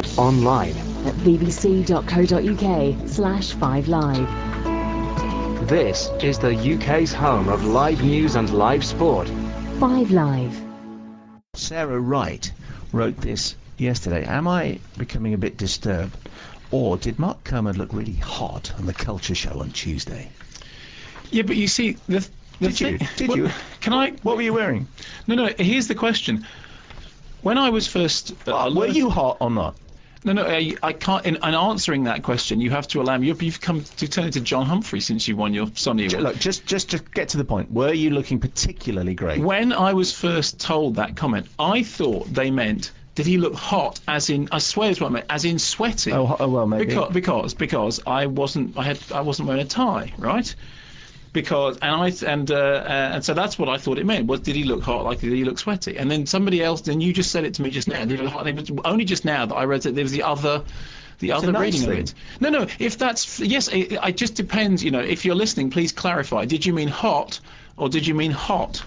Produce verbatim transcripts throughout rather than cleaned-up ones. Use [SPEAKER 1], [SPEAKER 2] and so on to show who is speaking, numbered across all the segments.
[SPEAKER 1] sport online
[SPEAKER 2] at bbc.co.uk slash 5live.
[SPEAKER 1] This is the U K's home of live news and live sport.
[SPEAKER 2] five live.
[SPEAKER 3] Sarah Wright wrote this yesterday. Am I becoming a bit disturbed? Or did Mark Kermode look really hot on the Culture Show on Tuesday?
[SPEAKER 4] Yeah, but you see, the, the
[SPEAKER 3] Did you?
[SPEAKER 4] thing-
[SPEAKER 3] Did
[SPEAKER 4] what-
[SPEAKER 3] you?
[SPEAKER 4] Can I?
[SPEAKER 3] What were you wearing?
[SPEAKER 4] No, no. Here's the question. When I was first, uh,
[SPEAKER 3] Were you hot or not?
[SPEAKER 4] No, no. I, I can't. In, in answering that question, you have to allow me. You've, you've come to turn into John Humphrey since you won your Sonny
[SPEAKER 3] J-
[SPEAKER 4] Award.
[SPEAKER 3] Look, just, just to get to the point, were you looking particularly great?
[SPEAKER 4] When I was first told that comment, I thought they meant, did he look hot? As in, I swear it's what I meant, as in sweaty.
[SPEAKER 3] Oh, ho- oh, well, maybe.
[SPEAKER 4] Because, because, because I wasn't, I had, I wasn't wearing a tie, right? Because and I and uh, uh, and so that's what I thought it meant. Was did he look hot? Like did he look sweaty? And then somebody else, then you just said it to me just now. Did he look hot? It was only just now that I read that there was the other, the
[SPEAKER 3] It's a
[SPEAKER 4] other
[SPEAKER 3] nice
[SPEAKER 4] reading
[SPEAKER 3] thing.
[SPEAKER 4] of it. No, no. If that's yes, it, it just depends. You know, if you're listening, please clarify. Did you mean hot or did you mean hot?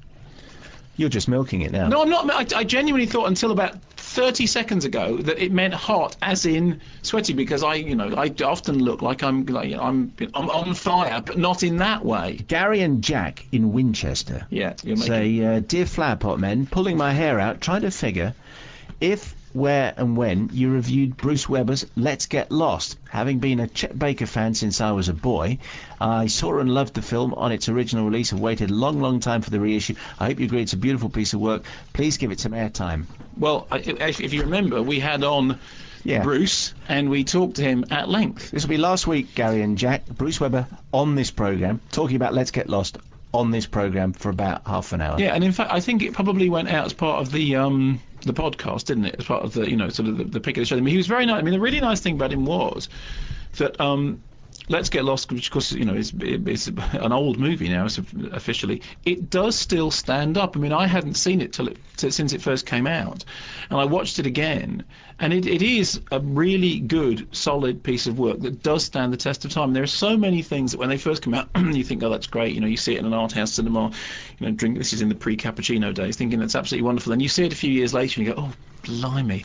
[SPEAKER 3] You're just milking it now.
[SPEAKER 4] No, I'm not. I, I genuinely thought until about thirty seconds ago that it meant hot, as in sweaty, because I, you know, I often look like I'm, like, I'm, I'm on fire, but not in that way.
[SPEAKER 3] Gary and Jack in Winchester
[SPEAKER 4] Yeah, you're making.
[SPEAKER 3] say, uh, Dear Flower Pot Men, pulling my hair out, trying to figure if, where and when you reviewed Bruce Webber's Let's Get Lost. Having been a Chet Baker fan since I was a boy, I saw and loved the film on its original release and waited a long, long time for the reissue. I hope you agree it's a beautiful piece of work. Please give it some airtime.
[SPEAKER 4] Well, I, if, if you remember, we had on
[SPEAKER 3] Yeah.
[SPEAKER 4] Bruce, and we talked to him at length.
[SPEAKER 3] This will be last week, Gary and Jack. Bruce Webber on this programme, talking about Let's Get Lost on this programme for about half an hour.
[SPEAKER 4] Yeah, and in fact, I think it probably went out as part of the um the podcast, didn't it? As part of the, you know, sort of the, the pick of the show. I mean, he was very nice. I mean, the really nice thing about him was that um. Let's Get Lost, which of course, you know, is it's an old movie now, so officially. It does still stand up. I mean, I hadn't seen it till it t- since it first came out, and I watched it again, and it, it is a really good, solid piece of work that does stand the test of time. There are so many things that when they first come out, you think, oh, that's great. You know, you see it in an art house cinema, you know, drink. This is in the pre-cappuccino days, thinking that's absolutely wonderful. And you see it a few years later, and you go, oh, blimey.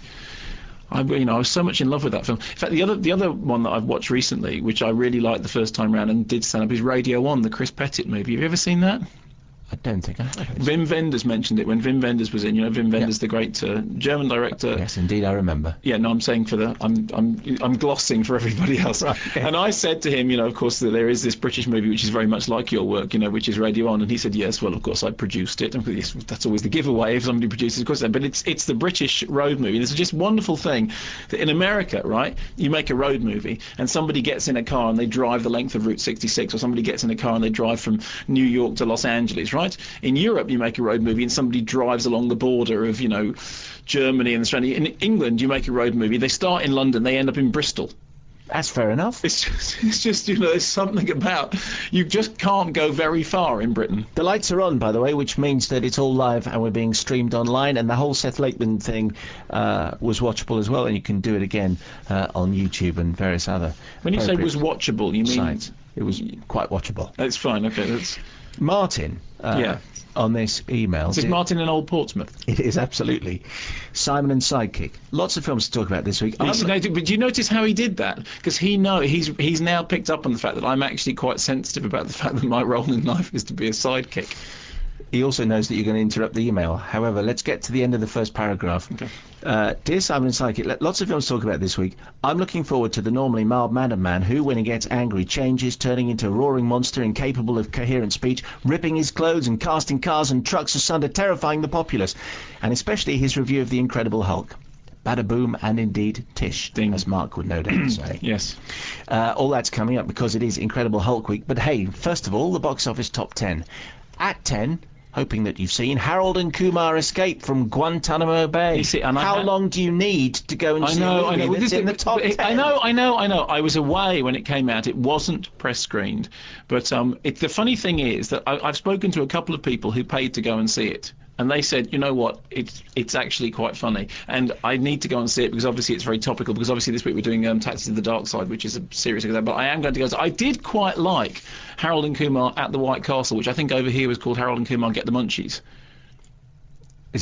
[SPEAKER 4] I, you know, I was so much in love with that film. In fact, the other the other one that I've watched recently, which I really liked the first time round and did stand up, is Radio One, the Chris Pettit movie. Have you ever seen that?
[SPEAKER 3] I don't think I have.
[SPEAKER 4] Wim Wenders mentioned it when Wim Wenders was in. You know, Wim Wenders, the great uh, German director.
[SPEAKER 3] Yes, indeed, I remember.
[SPEAKER 4] Yeah, no, I'm saying for the, I'm, I'm, I'm glossing for everybody else.
[SPEAKER 3] Right, okay.
[SPEAKER 4] And I said to him, you know, of course, that there is this British movie which is very much like your work, you know, which is Radio On, and he said, yes, well, of course, I produced it. And yes, that's always the giveaway if somebody produces, of course, but it's, it's the British road movie. And it's just a wonderful thing that in America, right, you make a road movie, and somebody gets in a car and they drive the length of Route sixty-six, or somebody gets in a car and they drive from New York to Los Angeles, right? In Europe, you make a road movie and somebody drives along the border of, you know, Germany and Australia. In England, you make a road movie, they start in London, they end up in Bristol.
[SPEAKER 3] That's fair enough.
[SPEAKER 4] It's just, it's just, you know, there's something about, you just can't go very far in Britain.
[SPEAKER 3] The lights are on, by the way, which means that it's all live and we're being streamed online, and the whole Seth Lakeman thing uh, was watchable as well, and you can do it again uh, on YouTube and various other
[SPEAKER 4] When you say
[SPEAKER 3] appropriate
[SPEAKER 4] was watchable, you mean...
[SPEAKER 3] sites. It was quite watchable.
[SPEAKER 4] That's fine, okay, that's...
[SPEAKER 3] Martin, uh,
[SPEAKER 4] Yeah.
[SPEAKER 3] on this email.
[SPEAKER 4] Is it
[SPEAKER 3] did-
[SPEAKER 4] Martin in Old Portsmouth?
[SPEAKER 3] It is, absolutely. Simon and Sidekick. Lots of films to talk about this week.
[SPEAKER 4] But
[SPEAKER 3] I'm-
[SPEAKER 4] do you notice how he did that? Because he know he's he's now picked up on the fact that I'm actually quite sensitive about the fact that my role in life is to be a sidekick.
[SPEAKER 3] He also knows that you're going to interrupt the email. However, let's get to the end of the first paragraph.
[SPEAKER 4] Okay.
[SPEAKER 3] Uh, Dear Simon and Psychic, let- lots of films to talk about this week. I'm looking forward to the normally mild-mannered man who, when he gets angry, changes, turning into a roaring monster incapable of coherent speech, ripping his clothes and casting cars and trucks asunder, terrifying the populace. And especially his review of The Incredible Hulk. Bada boom, and indeed Tish,
[SPEAKER 4] Ding.
[SPEAKER 3] as Mark would no doubt say.
[SPEAKER 4] Yes.
[SPEAKER 3] Uh, all that's coming up because it is Incredible Hulk week. But hey, first of all, the box office top ten. At ten, hoping that you've seen Harold and Kumar Escape from Guantanamo Bay.
[SPEAKER 4] You see, and I
[SPEAKER 3] How
[SPEAKER 4] ha-
[SPEAKER 3] long do you need to go and
[SPEAKER 4] I
[SPEAKER 3] see
[SPEAKER 4] know,
[SPEAKER 3] a
[SPEAKER 4] I
[SPEAKER 3] movie
[SPEAKER 4] know. Well,
[SPEAKER 3] that's
[SPEAKER 4] this-
[SPEAKER 3] in the top
[SPEAKER 4] it-
[SPEAKER 3] ten?
[SPEAKER 4] I know, I know, I know. I was away when it came out. It wasn't press screened. But um, it, the funny thing is that I, I've spoken to a couple of people who paid to go and see it. And they said, you know what, it's it's actually quite funny. And I need to go and see it because obviously it's very topical, because obviously this week we're doing um, Taxi to the Dark Side, which is a series of that. But I am going to go. So I did quite like Harold and Kumar at the White Castle, which I think over here was called Harold and Kumar Get the Munchies.
[SPEAKER 3] Is that it?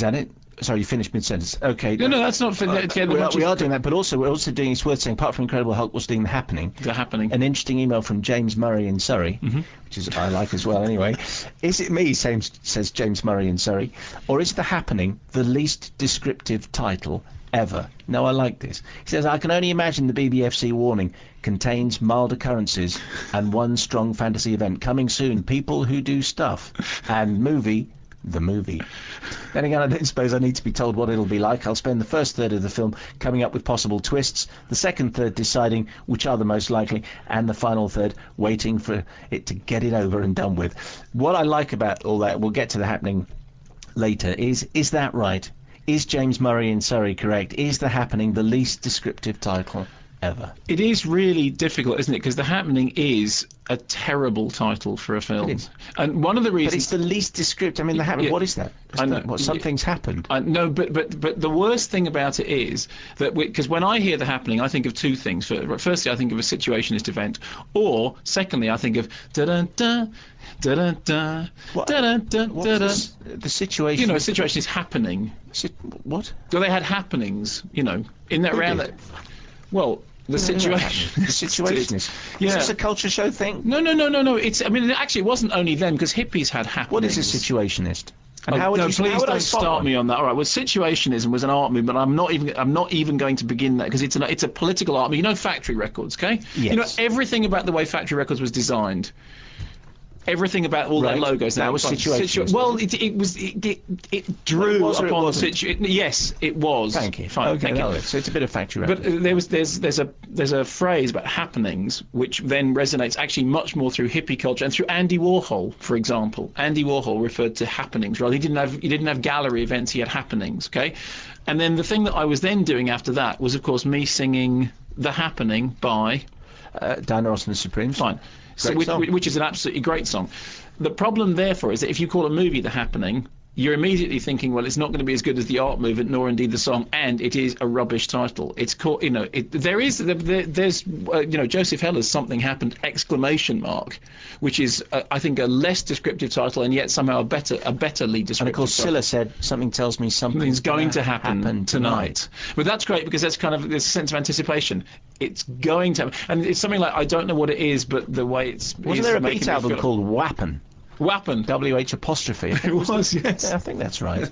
[SPEAKER 3] Sorry, you finished mid-sentence. Okay.
[SPEAKER 4] No, no, that's not. For,
[SPEAKER 3] Uh,
[SPEAKER 4] the,
[SPEAKER 3] we, are, we are doing that, but also we're also doing. It's worth saying. Apart from Incredible Hulk, what's doing the happening?
[SPEAKER 4] The Happening.
[SPEAKER 3] An interesting email from James Murray in Surrey,
[SPEAKER 4] Mhm.
[SPEAKER 3] which is I like as well. Anyway, is it me? Says, says James Murray in Surrey, or is The Happening the least descriptive title ever? No, I like this. He says, I can only imagine the B B F C warning contains mild occurrences and one strong fantasy event coming soon. People who do stuff and movie. The movie. Then again, I don't suppose I need to be told what it'll be like. I'll spend the first third of the film coming up with possible twists, the second third deciding which are the most likely, and the final third waiting for it to get it over and done with. What I like about all that, we'll get to The Happening later, is is that right? Is James Murray in Surrey correct? Is The Happening the least descriptive title ever?
[SPEAKER 4] It is really difficult, isn't it? Because The Happening is a terrible title for a film.
[SPEAKER 3] It is.
[SPEAKER 4] And one of the
[SPEAKER 3] But
[SPEAKER 4] reasons...
[SPEAKER 3] it's the least descriptive. I mean, The Happening,
[SPEAKER 4] Yeah.
[SPEAKER 3] what is that?
[SPEAKER 4] I know.
[SPEAKER 3] That what, something's happened.
[SPEAKER 4] I, no, but but but the worst thing about it is that because when I hear The Happening, I think of two things. For, firstly, I think of a situationist event, or secondly, I think of da da da da da da
[SPEAKER 3] What-
[SPEAKER 4] da da da
[SPEAKER 3] What's
[SPEAKER 4] da.
[SPEAKER 3] the, s- the situation?
[SPEAKER 4] You know, a situation is happening.
[SPEAKER 3] Si- what?
[SPEAKER 4] So they had happenings, you know, in that
[SPEAKER 3] Who
[SPEAKER 4] round.
[SPEAKER 3] did?
[SPEAKER 4] That, well, the situation.
[SPEAKER 3] The situation is.
[SPEAKER 4] Yeah.
[SPEAKER 3] Is this a culture show thing?
[SPEAKER 4] No, no, no, no, no. It's. I mean, actually, it wasn't only them because hippies had happenings.
[SPEAKER 3] What is a situationist? And
[SPEAKER 4] Oh,
[SPEAKER 3] how would
[SPEAKER 4] no,
[SPEAKER 3] you,
[SPEAKER 4] please
[SPEAKER 3] how would I
[SPEAKER 4] don't
[SPEAKER 3] spot
[SPEAKER 4] start
[SPEAKER 3] one?
[SPEAKER 4] me on that. All right. Well, situationism was an art movement. I'm not even. I'm not even going to begin that because it's an. It's a political art movement. You know, Factory Records, okay? You know
[SPEAKER 3] Yes.
[SPEAKER 4] everything about the way Factory Records was designed. Everything about all
[SPEAKER 3] Right.
[SPEAKER 4] their logos.
[SPEAKER 3] That
[SPEAKER 4] now,
[SPEAKER 3] was
[SPEAKER 4] fine.
[SPEAKER 3] situationist,
[SPEAKER 4] well,
[SPEAKER 3] was
[SPEAKER 4] it, it was. It, it, it drew
[SPEAKER 3] Was or it
[SPEAKER 4] upon
[SPEAKER 3] wasn't?
[SPEAKER 4] situ. Yes, it was.
[SPEAKER 3] Thank you.
[SPEAKER 4] Fine.
[SPEAKER 3] Okay,
[SPEAKER 4] thank you.
[SPEAKER 3] that'll do. So it's a bit of factory
[SPEAKER 4] But
[SPEAKER 3] record.
[SPEAKER 4] uh, there was there's there's a there's a phrase about happenings which then resonates actually much more through hippie culture and through Andy Warhol, for example. Andy Warhol referred to happenings, rather. He didn't have he didn't have gallery events, he had happenings, okay? And then the thing that I was then doing after that was of course me singing The Happening by
[SPEAKER 3] Uh, Diana Ross and the Supremes.
[SPEAKER 4] Fine. So
[SPEAKER 3] Great
[SPEAKER 4] which,
[SPEAKER 3] song.
[SPEAKER 4] which is an absolutely great song. The problem, therefore, is that if you call a movie The Happening, you're immediately thinking, well, it's not going to be as good as the art movement, nor indeed the song, and it is a rubbish title. It's called, you know, it, there is, there, there's, uh, you know, Joseph Heller's Something Happened! Exclamation mark, which is, uh, I think, a less descriptive title, and yet somehow a better, a betterly descriptive.
[SPEAKER 3] And of course,
[SPEAKER 4] title.
[SPEAKER 3] Scylla said, something tells me something's
[SPEAKER 4] Something's going to happen,
[SPEAKER 3] happen
[SPEAKER 4] tonight. But that's great because that's kind of this sense of anticipation. It's going to happen. And it's something like, I don't know what it is, but the way it's...
[SPEAKER 3] Wasn't
[SPEAKER 4] is
[SPEAKER 3] there a
[SPEAKER 4] making
[SPEAKER 3] Beat
[SPEAKER 4] me
[SPEAKER 3] album
[SPEAKER 4] feel-
[SPEAKER 3] called Wappen?
[SPEAKER 4] Wappen.
[SPEAKER 3] W H apostrophe.
[SPEAKER 4] It was, yes.
[SPEAKER 3] Yeah, I think that's right.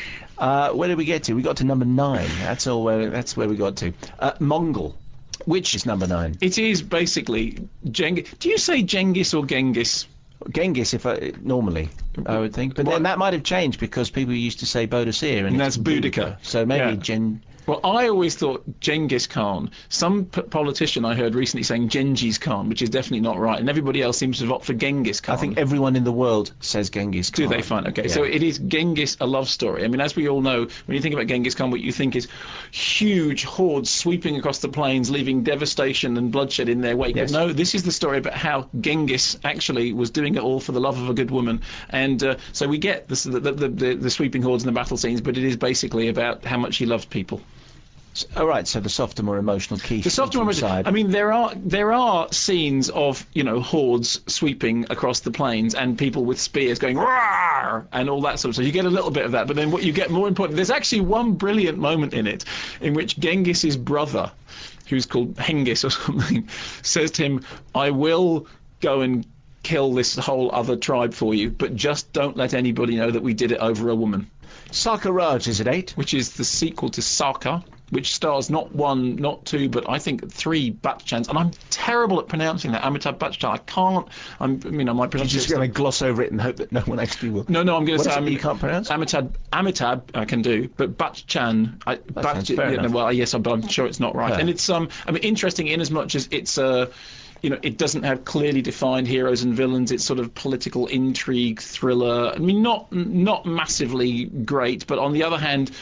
[SPEAKER 3] Uh, where did we get to? We got to number nine. That's all. Where that's where we got to. Uh, Mongol, which is number nine.
[SPEAKER 4] It is basically Genghis. Do you say Genghis or Genghis?
[SPEAKER 3] Genghis, if I, normally, I would think. But
[SPEAKER 4] What-
[SPEAKER 3] then that might have changed because people used to say Bodicea, and,
[SPEAKER 4] And
[SPEAKER 3] it's
[SPEAKER 4] that's Boudica.
[SPEAKER 3] So maybe
[SPEAKER 4] Yeah.
[SPEAKER 3] Gen.
[SPEAKER 4] Well, I always thought Genghis Khan. Some p- politician I heard recently saying Genghis Khan, which is definitely not right, and everybody else seems to have opted for Genghis Khan.
[SPEAKER 3] I think everyone in the world says Genghis Khan.
[SPEAKER 4] Do they find okay?
[SPEAKER 3] Yeah.
[SPEAKER 4] So it is Genghis, a love story. I mean, as we all know, when you think about Genghis Khan, what you think is huge hordes sweeping across the plains, leaving devastation and bloodshed in their wake.
[SPEAKER 3] Yes.
[SPEAKER 4] But no, this is the story about how Genghis actually was doing it all for the love of a good woman. And uh, so we get this, the, the, the, the sweeping hordes and the battle scenes, but it is basically about how much he loved people.
[SPEAKER 3] All right. So the softer, more emotional key.
[SPEAKER 4] The softer one,
[SPEAKER 3] side.
[SPEAKER 4] I mean, there are there are scenes of you know hordes sweeping across the plains and people with spears going roar and all that sort of stuff. You get a little bit of that, but then what you get more important. There's actually one brilliant moment in it in which Genghis's brother, who's called Hengis or something, says to him, "I will go and kill this whole other tribe for you, but just don't let anybody know that we did it over a woman."
[SPEAKER 3] Sarkar Raj is at eight.
[SPEAKER 4] Which is the sequel to Sarkar, which stars not one, not two, but I think three Bachchans. And I'm terrible at pronouncing that, Amitabh Bachchan. I can't, I'm, you know, my
[SPEAKER 3] You're
[SPEAKER 4] pronunciation...
[SPEAKER 3] just going to gloss over it and hope that no one actually will.
[SPEAKER 4] No, no, I'm going
[SPEAKER 3] What
[SPEAKER 4] to
[SPEAKER 3] is
[SPEAKER 4] say...
[SPEAKER 3] it
[SPEAKER 4] Am-
[SPEAKER 3] that you can't pronounce?
[SPEAKER 4] Amitabh, Amitabh I can do, but Bachchan... I,
[SPEAKER 3] That sounds
[SPEAKER 4] Bach-
[SPEAKER 3] fair
[SPEAKER 4] yeah, no,
[SPEAKER 3] enough.
[SPEAKER 4] well, yes, but I'm sure it's not right.
[SPEAKER 3] Fair.
[SPEAKER 4] And it's, um, I mean, interesting in as much as it's... Uh, you know, it doesn't have clearly defined heroes and villains. It's sort of political intrigue, thriller. I mean, not not massively great, but on the other hand,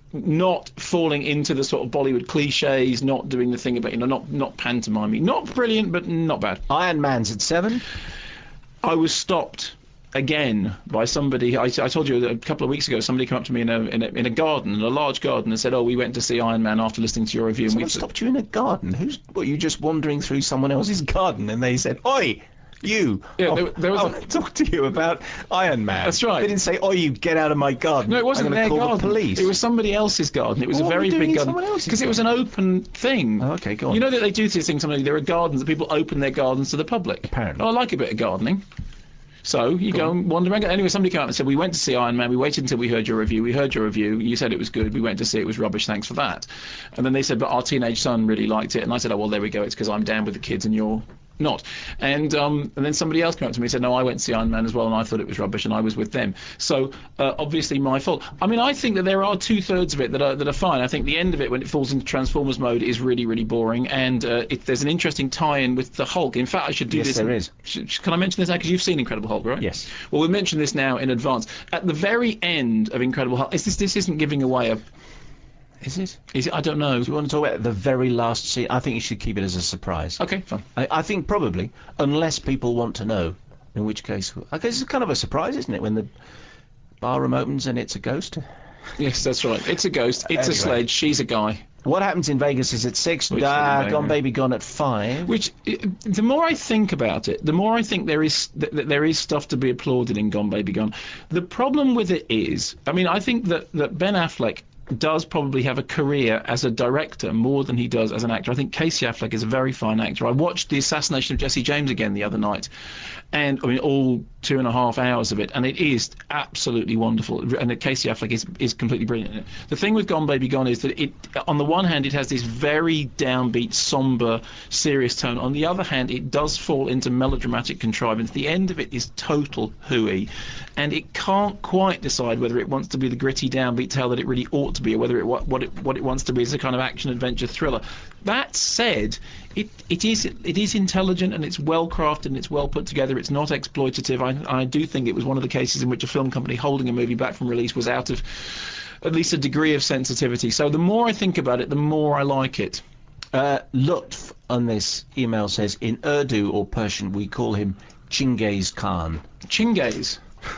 [SPEAKER 4] not falling into the sort of Bollywood cliches, not doing the thing about, you know, not not pantomime. Not brilliant, but not bad.
[SPEAKER 3] Iron Man's at seven.
[SPEAKER 4] I was stopped again by somebody. I, I told you a couple of weeks ago, somebody came up to me in a, in a in a garden, in a large garden, and said, "Oh, we went to see Iron Man after listening to your review." And
[SPEAKER 3] Someone
[SPEAKER 4] we
[SPEAKER 3] stopped you in a garden. Who's? Were you just wandering through someone else's garden and they said, "Oi, You.
[SPEAKER 4] Yeah,
[SPEAKER 3] oh,
[SPEAKER 4] there- there was
[SPEAKER 3] I
[SPEAKER 4] a-
[SPEAKER 3] want to talk to you about Iron Man.
[SPEAKER 4] That's right.
[SPEAKER 3] They didn't say, "Oh, you get out of my garden."
[SPEAKER 4] No, it wasn't
[SPEAKER 3] I'm
[SPEAKER 4] their
[SPEAKER 3] gonna call
[SPEAKER 4] garden.
[SPEAKER 3] the police.
[SPEAKER 4] It was somebody else's garden. It was
[SPEAKER 3] What
[SPEAKER 4] a
[SPEAKER 3] were
[SPEAKER 4] very
[SPEAKER 3] we doing
[SPEAKER 4] big
[SPEAKER 3] in
[SPEAKER 4] garden
[SPEAKER 3] someone else's
[SPEAKER 4] because it was an open thing.
[SPEAKER 3] Oh, okay, go on.
[SPEAKER 4] You know that they do these things. Sometimes there are gardens that people open their gardens to the public.
[SPEAKER 3] Apparently.
[SPEAKER 4] Oh, I like a bit of gardening. So you go, and wander around. Anyway, somebody came up and said, we went to see Iron Man. We waited until we heard your review. We heard your review. You said it was good. We went to see it. It was rubbish. Thanks for that. And then they said, but our teenage son really liked it. And I said, oh, well, there we go. It's because I'm down with the kids and you're not. And um, and then somebody else came up to me and said, no, I went to see Iron Man as well, and I thought it was rubbish, and I was with them. So uh, obviously my fault. I mean, I think that there are two thirds of it that are that are fine. I think the end of it, when it falls into Transformers mode, is really really boring, and uh, it, there's an interesting tie-in with the Hulk. In fact, I should do
[SPEAKER 3] Yes,
[SPEAKER 4] this.
[SPEAKER 3] there is.
[SPEAKER 4] Sh- sh- can I mention this now? Because you've seen Incredible Hulk, right?
[SPEAKER 3] Yes.
[SPEAKER 4] Well, we'll mention this now in advance. At the very end of Incredible Hulk, is this this isn't giving away a.
[SPEAKER 3] Is it?
[SPEAKER 4] Is it? I don't know.
[SPEAKER 3] Do you want to talk about the very last scene? I think you should keep it as a surprise.
[SPEAKER 4] Okay, fine.
[SPEAKER 3] I, I think probably, unless people want to know, in which case, I guess it's kind of a surprise, isn't it, when the barroom opens and it's a ghost?
[SPEAKER 4] Yes, that's right. It's a ghost. It's
[SPEAKER 3] Anyway.
[SPEAKER 4] a sledge. She's a guy.
[SPEAKER 3] What happens in Vegas is at six,
[SPEAKER 4] Which
[SPEAKER 3] ah,
[SPEAKER 4] is in
[SPEAKER 3] Gone
[SPEAKER 4] Vegas.
[SPEAKER 3] Baby Gone at five.
[SPEAKER 4] Which, i- the more I think about it, the more I think there is th- that there is stuff to be applauded in Gone Baby Gone. The problem with it is, I mean, I think that, that Ben Affleck does probably have a career as a director more than he does as an actor. I think Casey Affleck is a very fine actor. I watched The Assassination of Jesse James again the other night, and I mean all two and a half hours of it, and it is absolutely wonderful. And Casey Affleck is is completely brilliant in it. The thing with Gone Baby Gone is that it, on the one hand, it has this very downbeat, somber, serious tone. On the other hand, it does fall into melodramatic contrivance. The end of it is total hooey, and it can't quite decide whether it wants to be the gritty, downbeat tale that it really ought to be, or whether it what, what it what it wants to be is a kind of action adventure thriller. That said, it it is it is intelligent and it's well crafted and it's well put together. It's not exploitative. I I do think it was one of the cases in which a film company holding a movie back from release was out of at least a degree of sensitivity. So the more I think about it, the more I like it.
[SPEAKER 3] Uh, Lutf on this email says, in Urdu or Persian, we call him Chinggis Khan.
[SPEAKER 4] Chinggis.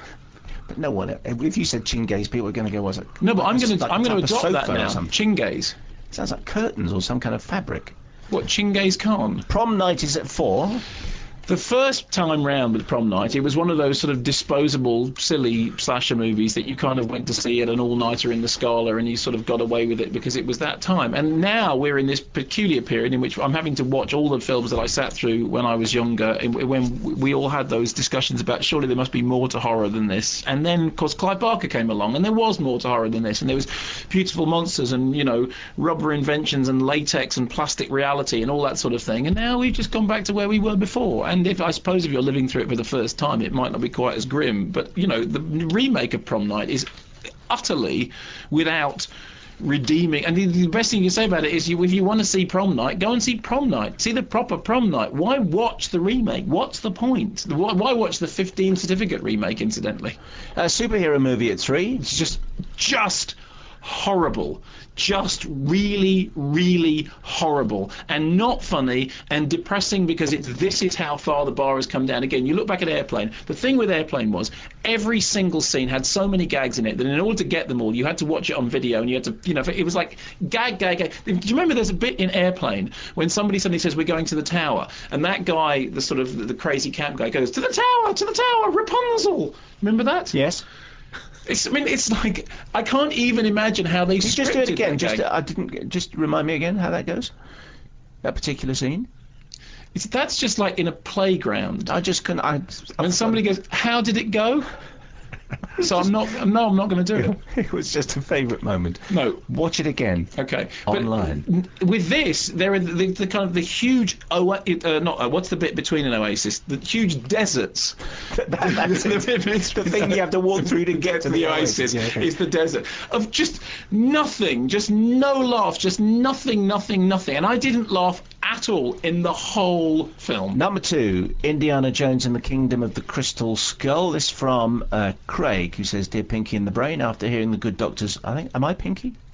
[SPEAKER 3] But no one, if you said Chinggis, people are going to go, what's it?
[SPEAKER 4] No, but I'm
[SPEAKER 3] It's
[SPEAKER 4] going
[SPEAKER 3] like
[SPEAKER 4] to I'm
[SPEAKER 3] a
[SPEAKER 4] going
[SPEAKER 3] type
[SPEAKER 4] to
[SPEAKER 3] of
[SPEAKER 4] adopt that
[SPEAKER 3] sofa or
[SPEAKER 4] now.
[SPEAKER 3] something.
[SPEAKER 4] Chinggis.
[SPEAKER 3] Sounds like curtains or some kind of fabric.
[SPEAKER 4] What, Chinggis Khan?
[SPEAKER 3] Prom night is at four.
[SPEAKER 4] The first time round with Prom Night, it was one of those sort of disposable, silly slasher movies that you kind of went to see at an all-nighter in the Scala, and you sort of got away with it because it was that time. And now we're in this peculiar period in which I'm having to watch all the films that I sat through when I was younger, and when we all had those discussions about surely there must be more to horror than this. And then, of course, Clive Barker came along, and there was more to horror than this, and there was beautiful monsters and, you know, rubber inventions and latex and plastic reality and all that sort of thing. And now we've just gone back to where we were before. And if I suppose if you're living through it for the first time, it might not be quite as grim. But, you know, the remake of Prom Night is utterly without redeeming. And the, the best thing you can say about it is, you, if you want to see Prom Night, go and see Prom Night. See the proper Prom Night. Why watch the remake? What's the point? Why, why watch the fifteen certificate remake, incidentally?
[SPEAKER 3] A superhero movie at three. It's just
[SPEAKER 4] Just horrible. Just really, really horrible, and not funny, and depressing, because it's this is how far the bar has come down. Again, you look back at Airplane. The thing with Airplane was every single scene had so many gags in it that in order to get them all, you had to watch it on video, and you had to, you know, it was like gag, gag, gag. Do you remember there's a bit in Airplane when somebody suddenly says we're going to the tower, and that guy, the sort of the, the crazy camp guy, goes to the tower, to the tower, Rapunzel. Remember that?
[SPEAKER 3] yes.
[SPEAKER 4] It's, I mean, it's like I can't even imagine how they
[SPEAKER 3] Just do it
[SPEAKER 4] scripted
[SPEAKER 3] again.
[SPEAKER 4] that
[SPEAKER 3] Just
[SPEAKER 4] gag.
[SPEAKER 3] uh, I didn't. Just remind me again how that goes. That particular scene.
[SPEAKER 4] It's, that's just like in a playground.
[SPEAKER 3] I just couldn't. I.
[SPEAKER 4] When somebody goes, "How did it go?" So I'm not. No, I'm not going to do it.
[SPEAKER 3] It was just a favourite moment.
[SPEAKER 4] No.
[SPEAKER 3] Watch it again.
[SPEAKER 4] Okay.
[SPEAKER 3] Online.
[SPEAKER 4] But n- with this, there are the, the kind of the huge oa- uh, not uh, what's the bit between an oasis? The huge deserts.
[SPEAKER 3] That's
[SPEAKER 4] the,
[SPEAKER 3] it.
[SPEAKER 4] bit between-
[SPEAKER 3] The thing you have to walk through to get to
[SPEAKER 4] the
[SPEAKER 3] the
[SPEAKER 4] oasis
[SPEAKER 3] oasis. Yeah, okay.
[SPEAKER 4] is the desert of just nothing, just no laughs, just nothing, nothing, nothing. And I didn't laugh at all in the whole film.
[SPEAKER 3] Number two, Indiana Jones and the Kingdom of the Crystal Skull. This from uh, Craig, who says, "Dear Pinky in the Brain, after hearing the Good Doctor's..." I think, am I Pinky?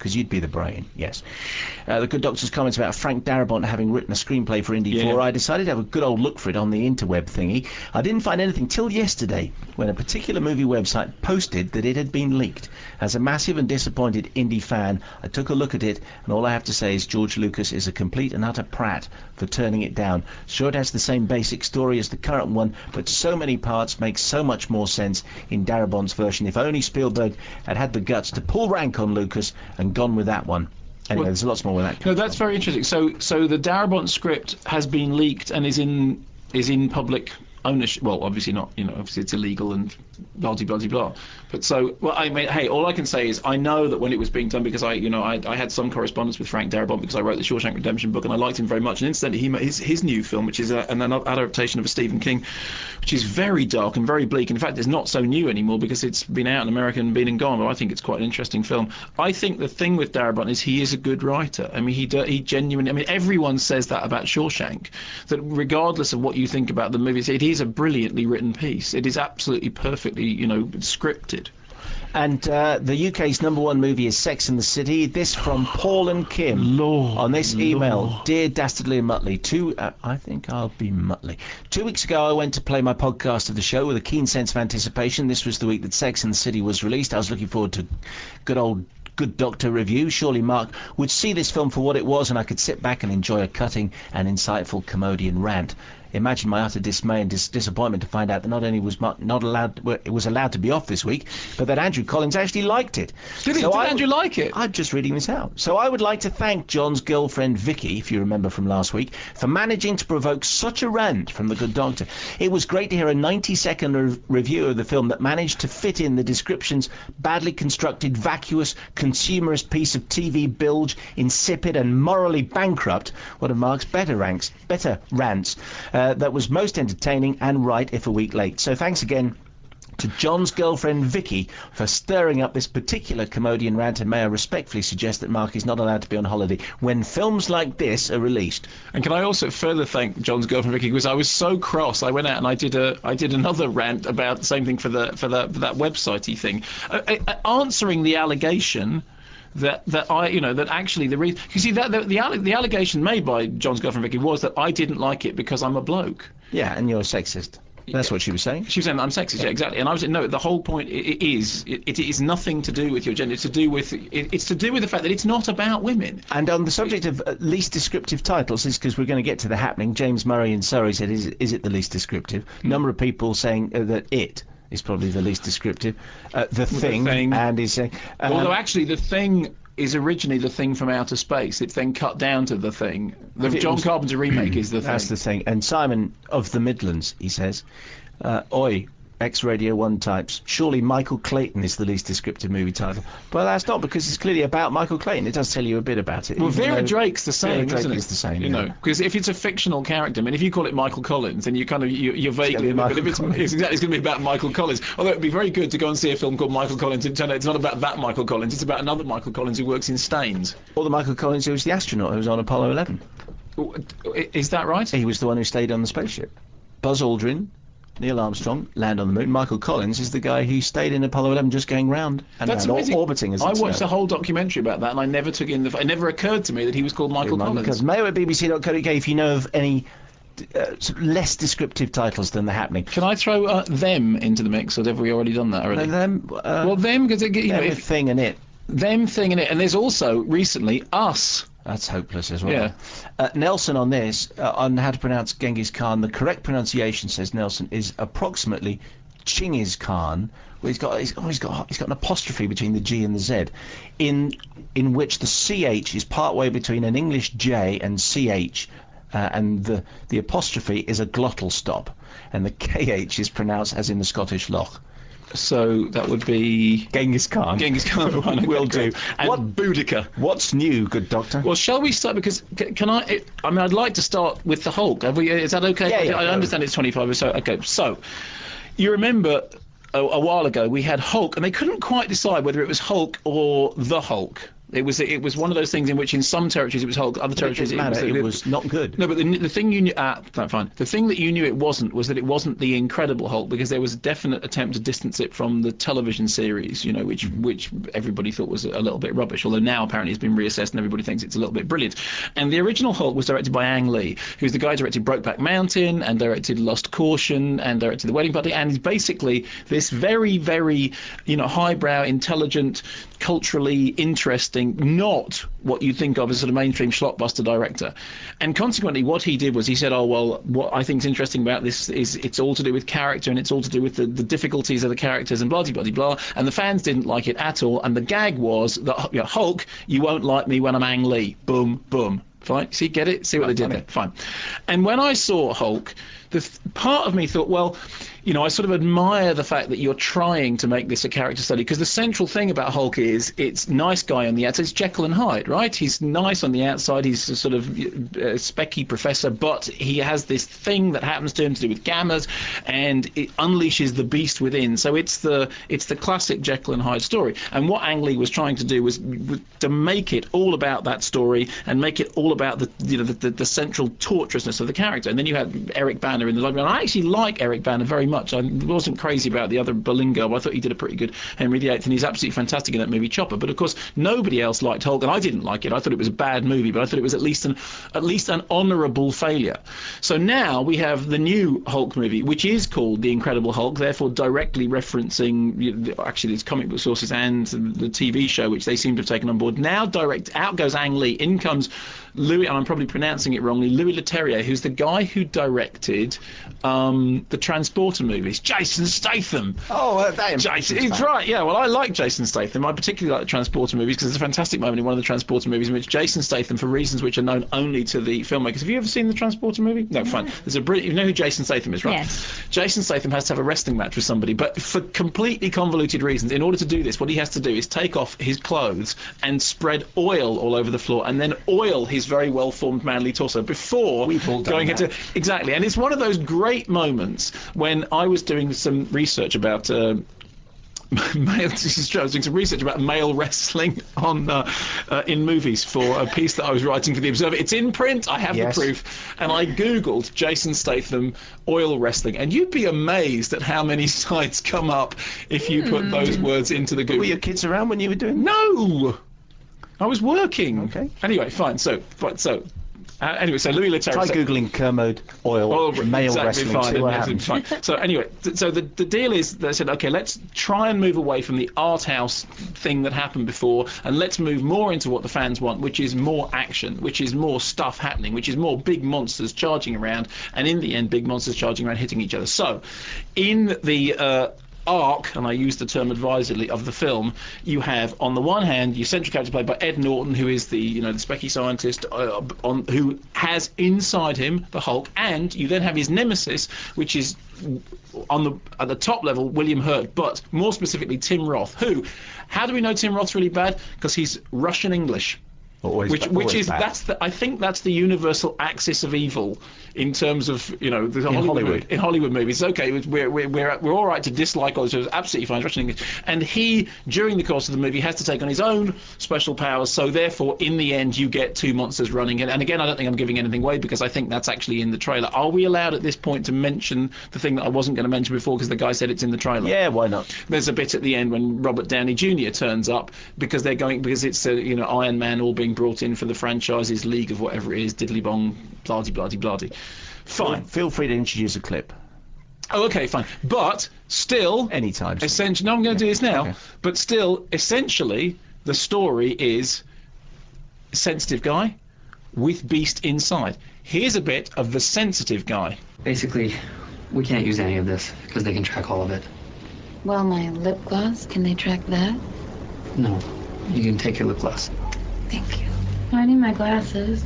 [SPEAKER 3] because you'd be the brain, yes. Uh, the Good Doctor's comments about Frank Darabont having written a screenplay for Indy
[SPEAKER 4] Yeah.
[SPEAKER 3] four. I decided to have a good old look for it on the interweb thingy. I didn't find anything till yesterday, when a particular movie website posted that it had been leaked. As a massive and disappointed Indy fan, I took a look at it, and all I have to say is George Lucas is a complete and utter prat for turning it down. Sure, it has the same basic story as the current one, but so many parts make so much more sense in Darabont's version. If only Spielberg had had the guts to pull rank on Lucas and gone with that one. Anyway,
[SPEAKER 4] Well,
[SPEAKER 3] there's lots more with that.
[SPEAKER 4] No, that's very interesting. So, so the Darabont script has been leaked and is in is in public ownership. Well, obviously not. You know, obviously it's illegal and blah blah blah blah. But so, well, I mean, hey, all I can say is I know that when it was being done, because I, you know, I, I had some correspondence with Frank Darabont because I wrote the Shawshank Redemption book and I liked him very much. And incidentally, he made his his new film, which is a, an adaptation of a Stephen King, which is very dark and very bleak. In fact, it's not so new anymore because it's been out in America and been and gone. But I think it's quite an interesting film. I think the thing with Darabont is he is a good writer. I mean, he do, he genuinely. I mean, everyone says that about Shawshank. That regardless of what you think about the movies, it is a brilliantly written piece. It is absolutely perfectly, you know, scripted.
[SPEAKER 3] And uh, the U K's number one movie is Sex and the City. This from Paul and Kim.
[SPEAKER 4] Lord,
[SPEAKER 3] on this email,
[SPEAKER 4] Lord.
[SPEAKER 3] Dear Dastardly and Muttley, two, uh, I think I'll be Muttley. Two weeks ago I went to play my podcast of the show with a keen sense of anticipation. This was the week that Sex and the City was released. I was looking forward to good old Good Doctor review. Surely Mark would see this film for what it was and I could sit back and enjoy a cutting and insightful Commodian rant. Imagine my utter dismay and dis- disappointment to find out that not only was Mark not allowed, well, it was allowed to be off this week, but that Andrew Collins actually liked it.
[SPEAKER 4] Did, he,
[SPEAKER 3] So
[SPEAKER 4] did
[SPEAKER 3] I-
[SPEAKER 4] Andrew like it?
[SPEAKER 3] I'm just reading this out. So I would like to thank John's girlfriend Vicky, if you remember from last week, for managing to provoke such a rant from The Good Doctor. It was great to hear a ninety second re- review of the film that managed to fit in the description's badly constructed, vacuous, consumerist piece of T V bilge, insipid and morally bankrupt, one of Mark's better ranks, better rants, uh, that was most entertaining and right if a week late. So thanks again to John's girlfriend Vicky for stirring up this particular Commodian rant, and may I respectfully suggest that Mark is not allowed to be on holiday when films like this are released.
[SPEAKER 4] And can I also further thank John's girlfriend Vicky, because I was so cross. I went out and I did a I did another rant about the same thing for the for that for that websitey thing, uh, uh, answering the allegation that that I you know that actually the reason you see that the the, alle- the allegation made by John's girlfriend Vicky was that I didn't like it because I'm a bloke.
[SPEAKER 3] Yeah, and you're a sexist. That's what she was saying.
[SPEAKER 4] She was saying that I'm sexist, yeah, exactly. And I was no. The whole point i- i- is it, it is nothing to do with your gender. It's to do with it, it's to do with the fact that it's not about women.
[SPEAKER 3] And on the subject of uh, least descriptive titles, is because we're going to get to the happening. James Murray in Surrey said, "Is is it the least descriptive?"
[SPEAKER 4] Mm.
[SPEAKER 3] Number of people saying uh, that it is probably the least descriptive. Uh, the thing,
[SPEAKER 4] Thing.
[SPEAKER 3] and he's saying, um,
[SPEAKER 4] Although actually the thing is originally the thing from outer space. It's then cut down to the thing. The
[SPEAKER 3] If it
[SPEAKER 4] John
[SPEAKER 3] was-
[SPEAKER 4] Carpenter remake is the thing.
[SPEAKER 3] That's the thing. And Simon of the Midlands, he says, uh, oi, ex-Radio one types, surely Michael Clayton is the least descriptive movie title. Well, that's not, because it's clearly about Michael Clayton. It does tell you a bit about it.
[SPEAKER 4] Well,
[SPEAKER 3] even
[SPEAKER 4] Vera
[SPEAKER 3] though
[SPEAKER 4] Drake's the same,
[SPEAKER 3] Vera Drake
[SPEAKER 4] isn't it?
[SPEAKER 3] is the same,
[SPEAKER 4] You
[SPEAKER 3] yeah.
[SPEAKER 4] know, because if it's a fictional character, I mean, if you call it Michael Collins, then you kind of you, you're vaguely.
[SPEAKER 3] be
[SPEAKER 4] But
[SPEAKER 3] Michael
[SPEAKER 4] if it's,
[SPEAKER 3] Collins.
[SPEAKER 4] it's exactly, it's going to be about Michael Collins. Although it'd be very good to go and see a film called Michael Collins and turn out it's not about that Michael Collins. It's about another Michael Collins who works in Staines.
[SPEAKER 3] Or the Michael Collins who was the astronaut who was on Apollo eleven.
[SPEAKER 4] Is that right?
[SPEAKER 3] He was the one who stayed on the spaceship. Buzz Aldrin, Neil Armstrong, land on the moon. Michael Collins is the guy who stayed in Apollo eleven just going round and
[SPEAKER 4] That's
[SPEAKER 3] round, or-
[SPEAKER 4] amazing.
[SPEAKER 3] orbiting as
[SPEAKER 4] I
[SPEAKER 3] it's
[SPEAKER 4] watched
[SPEAKER 3] known.
[SPEAKER 4] a whole documentary about that, and I never took in the. It never occurred to me that he was called Michael Collins.
[SPEAKER 3] Because Mayo at b b c dot co dot u k if you know of any uh, sort of less descriptive titles than The Happening.
[SPEAKER 4] Can I throw uh, them into the mix, or have we already done that already?
[SPEAKER 3] And them, uh,
[SPEAKER 4] well, them because you know,
[SPEAKER 3] them with
[SPEAKER 4] if,
[SPEAKER 3] thing and it.
[SPEAKER 4] them thing in it, and there's also recently us.
[SPEAKER 3] That's hopeless as well.
[SPEAKER 4] Yeah.
[SPEAKER 3] Uh, Nelson on this, uh, on how to pronounce Genghis Khan, the correct pronunciation, says Nelson, is approximately Chinggis Khan. Well, he's got he's, oh, he's got he's got an apostrophe between the G and the Z, in in which the C H is partway between an English J and C H, uh, and the the apostrophe is a glottal stop, and the K H is pronounced as in the Scottish Loch.
[SPEAKER 4] So that would be
[SPEAKER 3] Genghis Khan.
[SPEAKER 4] Genghis Khan. One,
[SPEAKER 3] Will
[SPEAKER 4] okay,
[SPEAKER 3] do.
[SPEAKER 4] great. And
[SPEAKER 3] What-
[SPEAKER 4] Boudica.
[SPEAKER 3] What's new, good doctor?
[SPEAKER 4] Well, shall we start? Because c- can I? It, I mean, I'd like to start with the Hulk. Have we? Is that okay?
[SPEAKER 3] Yeah, yeah,
[SPEAKER 4] I, I
[SPEAKER 3] go.
[SPEAKER 4] understand it's twenty-five or so. Okay, so you remember a, a while ago we had Hulk, and they couldn't quite decide whether it was Hulk or the Hulk. It was it was one of those things in which in some territories it was Hulk, other
[SPEAKER 3] It
[SPEAKER 4] territories
[SPEAKER 3] didn't matter.
[SPEAKER 4] it was,
[SPEAKER 3] It was not good.
[SPEAKER 4] No, but the, the thing you knew, ah, no, fine. The thing that you knew it wasn't was that it wasn't the Incredible Hulk, because there was a definite attempt to distance it from the television series, you know, which which everybody thought was a little bit rubbish. Although now apparently it's been reassessed and everybody thinks it's a little bit brilliant. And the original Hulk was directed by Ang Lee, who's the guy who directed Brokeback Mountain and directed Lost Caution and directed The Wedding Party, and he's basically this very, very, you know, highbrow, intelligent, culturally interesting, not what you think of as sort of mainstream schlockbuster director. And consequently what he did was he said, oh well, what I think is interesting about this is it's all to do with character and it's all to do with the, the difficulties of the characters and blah blah blah blah, and the fans didn't like it at all, and the gag was that, you know, Hulk, you won't like me when I'm Ang Lee. Boom, boom. Fine. See, get it? See what
[SPEAKER 3] That's
[SPEAKER 4] they did
[SPEAKER 3] funny.
[SPEAKER 4] there? Fine. And when I saw Hulk, the th- part of me thought, well, you know, I sort of admire the fact that you're trying to make this a character study, because the central thing about Hulk is it's nice guy on the outside. It's Jekyll and Hyde, right? He's nice on the outside. He's a sort of uh, specky professor, but he has this thing that happens to him to do with gammas, and it unleashes the beast within. So it's the it's the classic Jekyll and Hyde story. And what Ang Lee was trying to do was, was to make it all about that story and make it all about the you know the, the, the central torturousness of the character. And then you had Eric Bana in the library, and I actually like Eric Bana very much. I wasn't crazy about the other Berlingo, but I thought he did a pretty good Henry the Eighth, and he's absolutely fantastic in that movie Chopper. But of course, nobody else liked Hulk, and I didn't like it. I thought it was a bad movie, but I thought it was at least an at least an honourable failure. So now we have the new Hulk movie, which is called The Incredible Hulk, therefore directly referencing you know, actually its comic book sources and the T V show, which they seem to have taken on board. Now direct out goes Ang Lee, in comes Louis, and I'm probably pronouncing it wrongly, Louis Leterrier, who's the guy who directed um, the Transporter movies. Jason Statham.
[SPEAKER 3] Oh, uh, that
[SPEAKER 4] Jason, he's right, yeah. Well, I like Jason Statham. I particularly like the Transporter movies because there's a fantastic moment in one of the Transporter movies in which Jason Statham, for reasons which are known only to the filmmakers. Have you ever seen the Transporter movie? No, fine. There's a brilliant. You know who Jason Statham is, right?
[SPEAKER 5] Yes.
[SPEAKER 4] Jason Statham has to have a wrestling match with somebody, but for completely convoluted reasons. In order to do this, what he has to do is take off his clothes and spread oil all over the floor, and then oil his very well-formed manly torso before
[SPEAKER 3] We've all done
[SPEAKER 4] going
[SPEAKER 3] that.
[SPEAKER 4] into exactly. And it's one of those great moments when I was doing some research about. Uh, male, this is true, I was doing some research about male wrestling on uh, uh, in movies for a piece that I was writing for The Observer. It's in print, I have
[SPEAKER 3] Yes.
[SPEAKER 4] the proof, and I googled Jason Statham oil wrestling, and you'd be amazed at how many sites come up if you put those words into the Google.
[SPEAKER 3] Were your kids around when you were doing that?
[SPEAKER 4] No, I was working.
[SPEAKER 3] Okay.
[SPEAKER 4] Anyway, fine. So, fine, so. Uh, anyway, so Louis Leterrier.
[SPEAKER 3] Try
[SPEAKER 4] so-
[SPEAKER 3] googling Kermode oil,
[SPEAKER 4] Oh,
[SPEAKER 3] male
[SPEAKER 4] exactly,
[SPEAKER 3] wrestling.
[SPEAKER 4] fine,
[SPEAKER 3] See what
[SPEAKER 4] and- and
[SPEAKER 3] happens.
[SPEAKER 4] fine. So anyway, th- so the the deal is they said, okay, let's try and move away from the art house thing that happened before, and let's move more into what the fans want, which is more action, which is more stuff happening, which is more big monsters charging around, and in the end, big monsters charging around, hitting each other. So, in the uh, arc, and I use the term advisedly, of the film, you have on the one hand your central character played by Ed Norton, who is the you know the specky scientist uh, on who has inside him the Hulk, and you then have his nemesis, which is on the at the top level William Hurt, but more specifically Tim Roth. Who? How do we know Tim Roth's really bad? Because he's Russian English.
[SPEAKER 3] Always
[SPEAKER 4] Which,
[SPEAKER 3] ba-
[SPEAKER 4] which
[SPEAKER 3] always
[SPEAKER 4] is
[SPEAKER 3] bad.
[SPEAKER 4] that's the I think that's the universal axis of evil in terms of you know the Hollywood,
[SPEAKER 3] Hollywood.
[SPEAKER 4] movie- in Hollywood movies. Okay, we're we're we're we're all right to dislike all this. It's absolutely fine, Russian English. And he, during the course of the movie, has to take on his own special powers. So therefore, in the end, you get two monsters running. And, and again, I don't think I'm giving anything away because I think that's actually in the trailer. Are we allowed at this point to mention the thing that I wasn't going to mention before because the guy said it's in the trailer?
[SPEAKER 3] Yeah, why not?
[SPEAKER 4] There's a bit at the end when Robert Downey Junior turns up because they're going because it's uh, you know Iron Man all being brought in for the franchise's league of whatever it is, diddly bong, blah-de blah-de blah-de. Fine.
[SPEAKER 3] Feel free to introduce a clip.
[SPEAKER 4] Oh, okay, fine. But still,
[SPEAKER 3] Anytime.
[SPEAKER 4] essentially, no, I'm going to do this now.
[SPEAKER 3] Okay.
[SPEAKER 4] But still, essentially, the story is sensitive guy with beast inside. Here's a bit of the sensitive guy.
[SPEAKER 6] Basically, we can't use any of this because they can track all of it.
[SPEAKER 5] Well, my lip gloss, can they track that?
[SPEAKER 6] No, you can take your lip gloss.
[SPEAKER 5] Thank you. I need my glasses.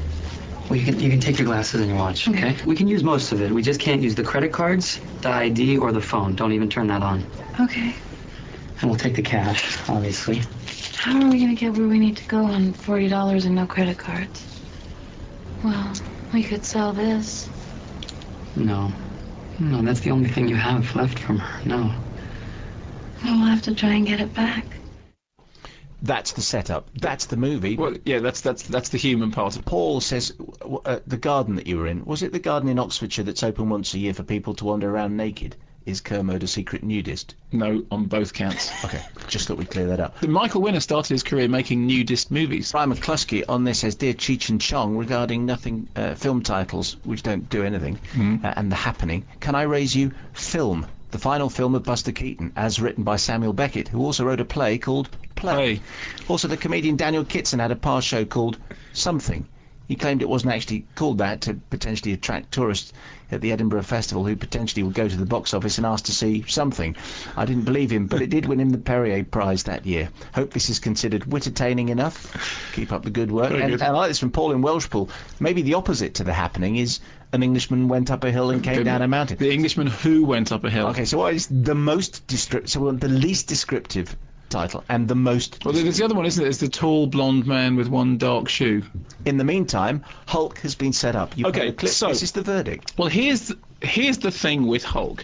[SPEAKER 6] Well, you can you can take your glasses and your watch, okay? We can use most of it. We just can't use the credit cards, the I D, or the phone. Don't even turn that on.
[SPEAKER 5] Okay.
[SPEAKER 6] And we'll take the cash, obviously.
[SPEAKER 5] How are we gonna get where we need to go on forty dollars and no credit cards? Well, we could sell this.
[SPEAKER 6] No. No, that's the only thing you have left from her. No.
[SPEAKER 5] We'll have to try and get it back.
[SPEAKER 3] That's the setup. That's the movie.
[SPEAKER 4] Well, yeah, that's that's that's the human part of it.
[SPEAKER 3] Paul says, w- uh, the garden that you were in, was it the garden in Oxfordshire that's open once a year for people to wander around naked? Is Kermode a secret nudist?
[SPEAKER 4] No, on both counts.
[SPEAKER 3] Okay, just thought we'd clear that up.
[SPEAKER 4] Michael Winner started his career making nudist movies.
[SPEAKER 3] Brian McCluskey on this says, Dear Cheech and Chong, regarding nothing, uh, film titles which don't do anything,
[SPEAKER 4] Mhm.
[SPEAKER 3] uh, and The Happening, can I raise you Film, the final film of Buster Keaton, as written by Samuel Beckett, who also wrote a play called Play.
[SPEAKER 4] Play.
[SPEAKER 3] Also, the comedian Daniel Kitson had a past show called Something. He claimed it wasn't actually called that to potentially attract tourists at the Edinburgh Festival who potentially would go to the box office and ask to see Something. I didn't believe him, but it did win him the Perrier Prize that year. Hope this is considered wit-attaining enough. Keep up the good work.
[SPEAKER 4] Very
[SPEAKER 3] And,
[SPEAKER 4] good.
[SPEAKER 3] and I like this from Paul in Welshpool. Maybe the opposite to The Happening is an Englishman went up a hill and came
[SPEAKER 4] The-
[SPEAKER 3] down a mountain.
[SPEAKER 4] The Englishman who went up a hill.
[SPEAKER 3] Okay, so what is the most descriptive, so the least descriptive title and the most...
[SPEAKER 4] Well, there's the other one, isn't it? It's the tall blonde man with one dark shoe.
[SPEAKER 3] In the meantime, Hulk has been set up. You've
[SPEAKER 4] Okay,
[SPEAKER 3] heard the clip.
[SPEAKER 4] so-
[SPEAKER 3] This is the verdict.
[SPEAKER 4] Well, here's the, here's the thing with Hulk.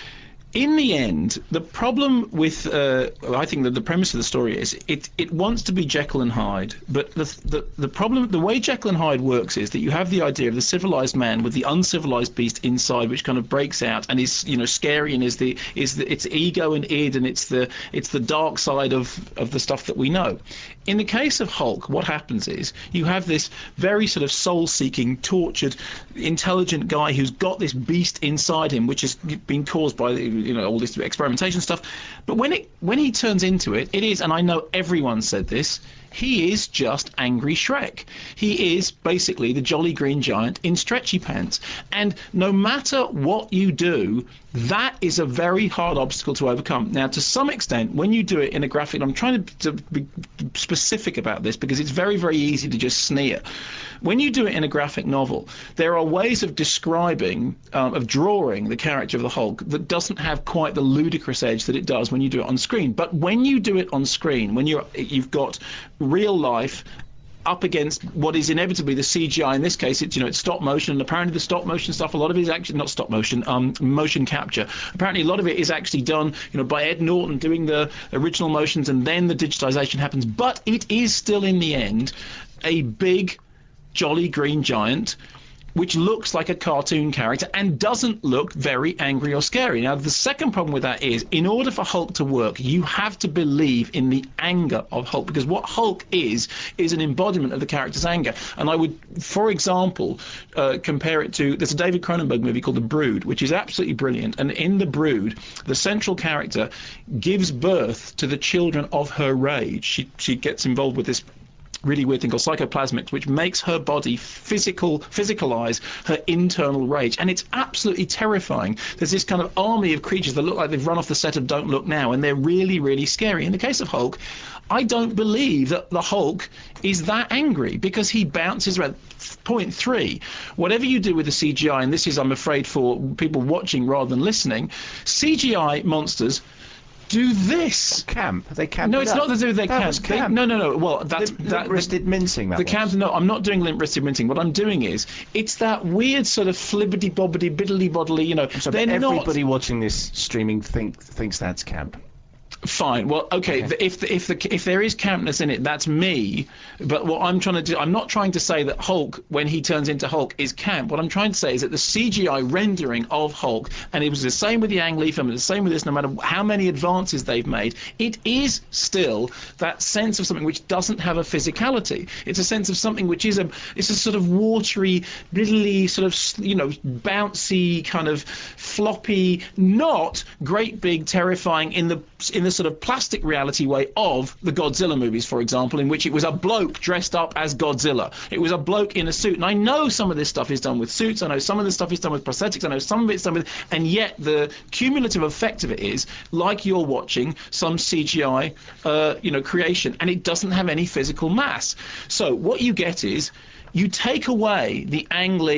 [SPEAKER 4] In the end, the problem with, uh, I think that the premise of the story is it, it wants to be Jekyll and Hyde, but the, the the problem, the way Jekyll and Hyde works is that you have the idea of the civilized man with the uncivilized beast inside, which kind of breaks out and is, you know, scary and is the is the it's ego and id and it's the it's the dark side of of the stuff that we know. In the case of Hulk, what happens is you have this very sort of soul-seeking, tortured, intelligent guy who's got this beast inside him, which has been caused by, you know, all this experimentation stuff. But when it when he turns into it, it is, and I know everyone said this, he is just angry Shrek. He is basically the Jolly Green Giant in stretchy pants. And no matter what you do, that is a very hard obstacle to overcome. Now, to some extent, when you do it in a graphic, I'm trying to, to be specific about this because it's very, very easy to just sneer. When you do it in a graphic novel, there are ways of describing, um, of drawing the character of the Hulk that doesn't have quite the ludicrous edge that it does when you do it on screen. But when you do it on screen, when you're, you've got real life up against what is inevitably the C G I. In this case, it's, you know, it's stop motion, and apparently the stop motion stuff, a lot of it is actually not stop motion, um, motion capture. Apparently a lot of it is actually done, you know, by Ed Norton doing the original motions, and then the digitization happens. But it is still, in the end, a big, Jolly Green Giant, which looks like a cartoon character and doesn't look very angry or scary. Now, the second problem with that is, in order for Hulk to work, you have to believe in the anger of Hulk, because what Hulk is, is an embodiment of the character's anger. And I would, for example, uh, compare it to, there's a David Cronenberg movie called The Brood, which is absolutely brilliant. And in The Brood, the central character gives birth to the children of her rage. She, she gets involved with this really weird thing called psychoplasmics, which makes her body physical, physicalize her internal rage, and it's absolutely terrifying. There's this kind of army of creatures that look like they've run off the set of Don't Look Now, and they're really, really scary. In the case of Hulk, I don't believe that the Hulk is that angry, because he bounces around. Point three, whatever you do with the C G I, and this is, I'm afraid, for people watching rather than listening, C G I monsters do this.
[SPEAKER 3] Camp. They camp.
[SPEAKER 4] No,
[SPEAKER 3] it
[SPEAKER 4] it's
[SPEAKER 3] up.
[SPEAKER 4] not to do with their
[SPEAKER 3] That
[SPEAKER 4] camp.
[SPEAKER 3] was
[SPEAKER 4] They-
[SPEAKER 3] camp.
[SPEAKER 4] no, no, no. Well, that's
[SPEAKER 3] Limp-
[SPEAKER 4] that.
[SPEAKER 3] limp-wristed mincing. That
[SPEAKER 4] The
[SPEAKER 3] was.
[SPEAKER 4] camp, no, I'm not doing limp-wristed mincing. What I'm doing is, it's that weird sort of flibbity-bobbity, biddly-boddly, you know,
[SPEAKER 3] So
[SPEAKER 4] they're
[SPEAKER 3] everybody
[SPEAKER 4] not...
[SPEAKER 3] watching this streaming think thinks that's camp.
[SPEAKER 4] Fine. Well, okay,
[SPEAKER 3] Okay.
[SPEAKER 4] The, if the, if the if there is campness in it, that's me. But what I'm trying to do, I'm not trying to say that Hulk, when he turns into Hulk, is camp. What I'm trying to say is that the C G I rendering of Hulk, and it was the same with the Ang Lee film, and the same with this, no matter how many advances they've made, it is still that sense of something which doesn't have a physicality. It's a sense of something which is a, it's a sort of watery, little sort of, you know, bouncy, kind of floppy, not great big terrifying in the in the sort of plastic reality way of the Godzilla movies, for example, in which it was a bloke dressed up as Godzilla. It was a bloke in a suit. And I know some of this stuff is done with suits. I know some of this stuff is done with prosthetics. I know some of it's done with... And yet the cumulative effect of it is like you're watching some C G I, uh, you know, creation, and it doesn't have any physical mass. So what you get is... you take away the Ang Lee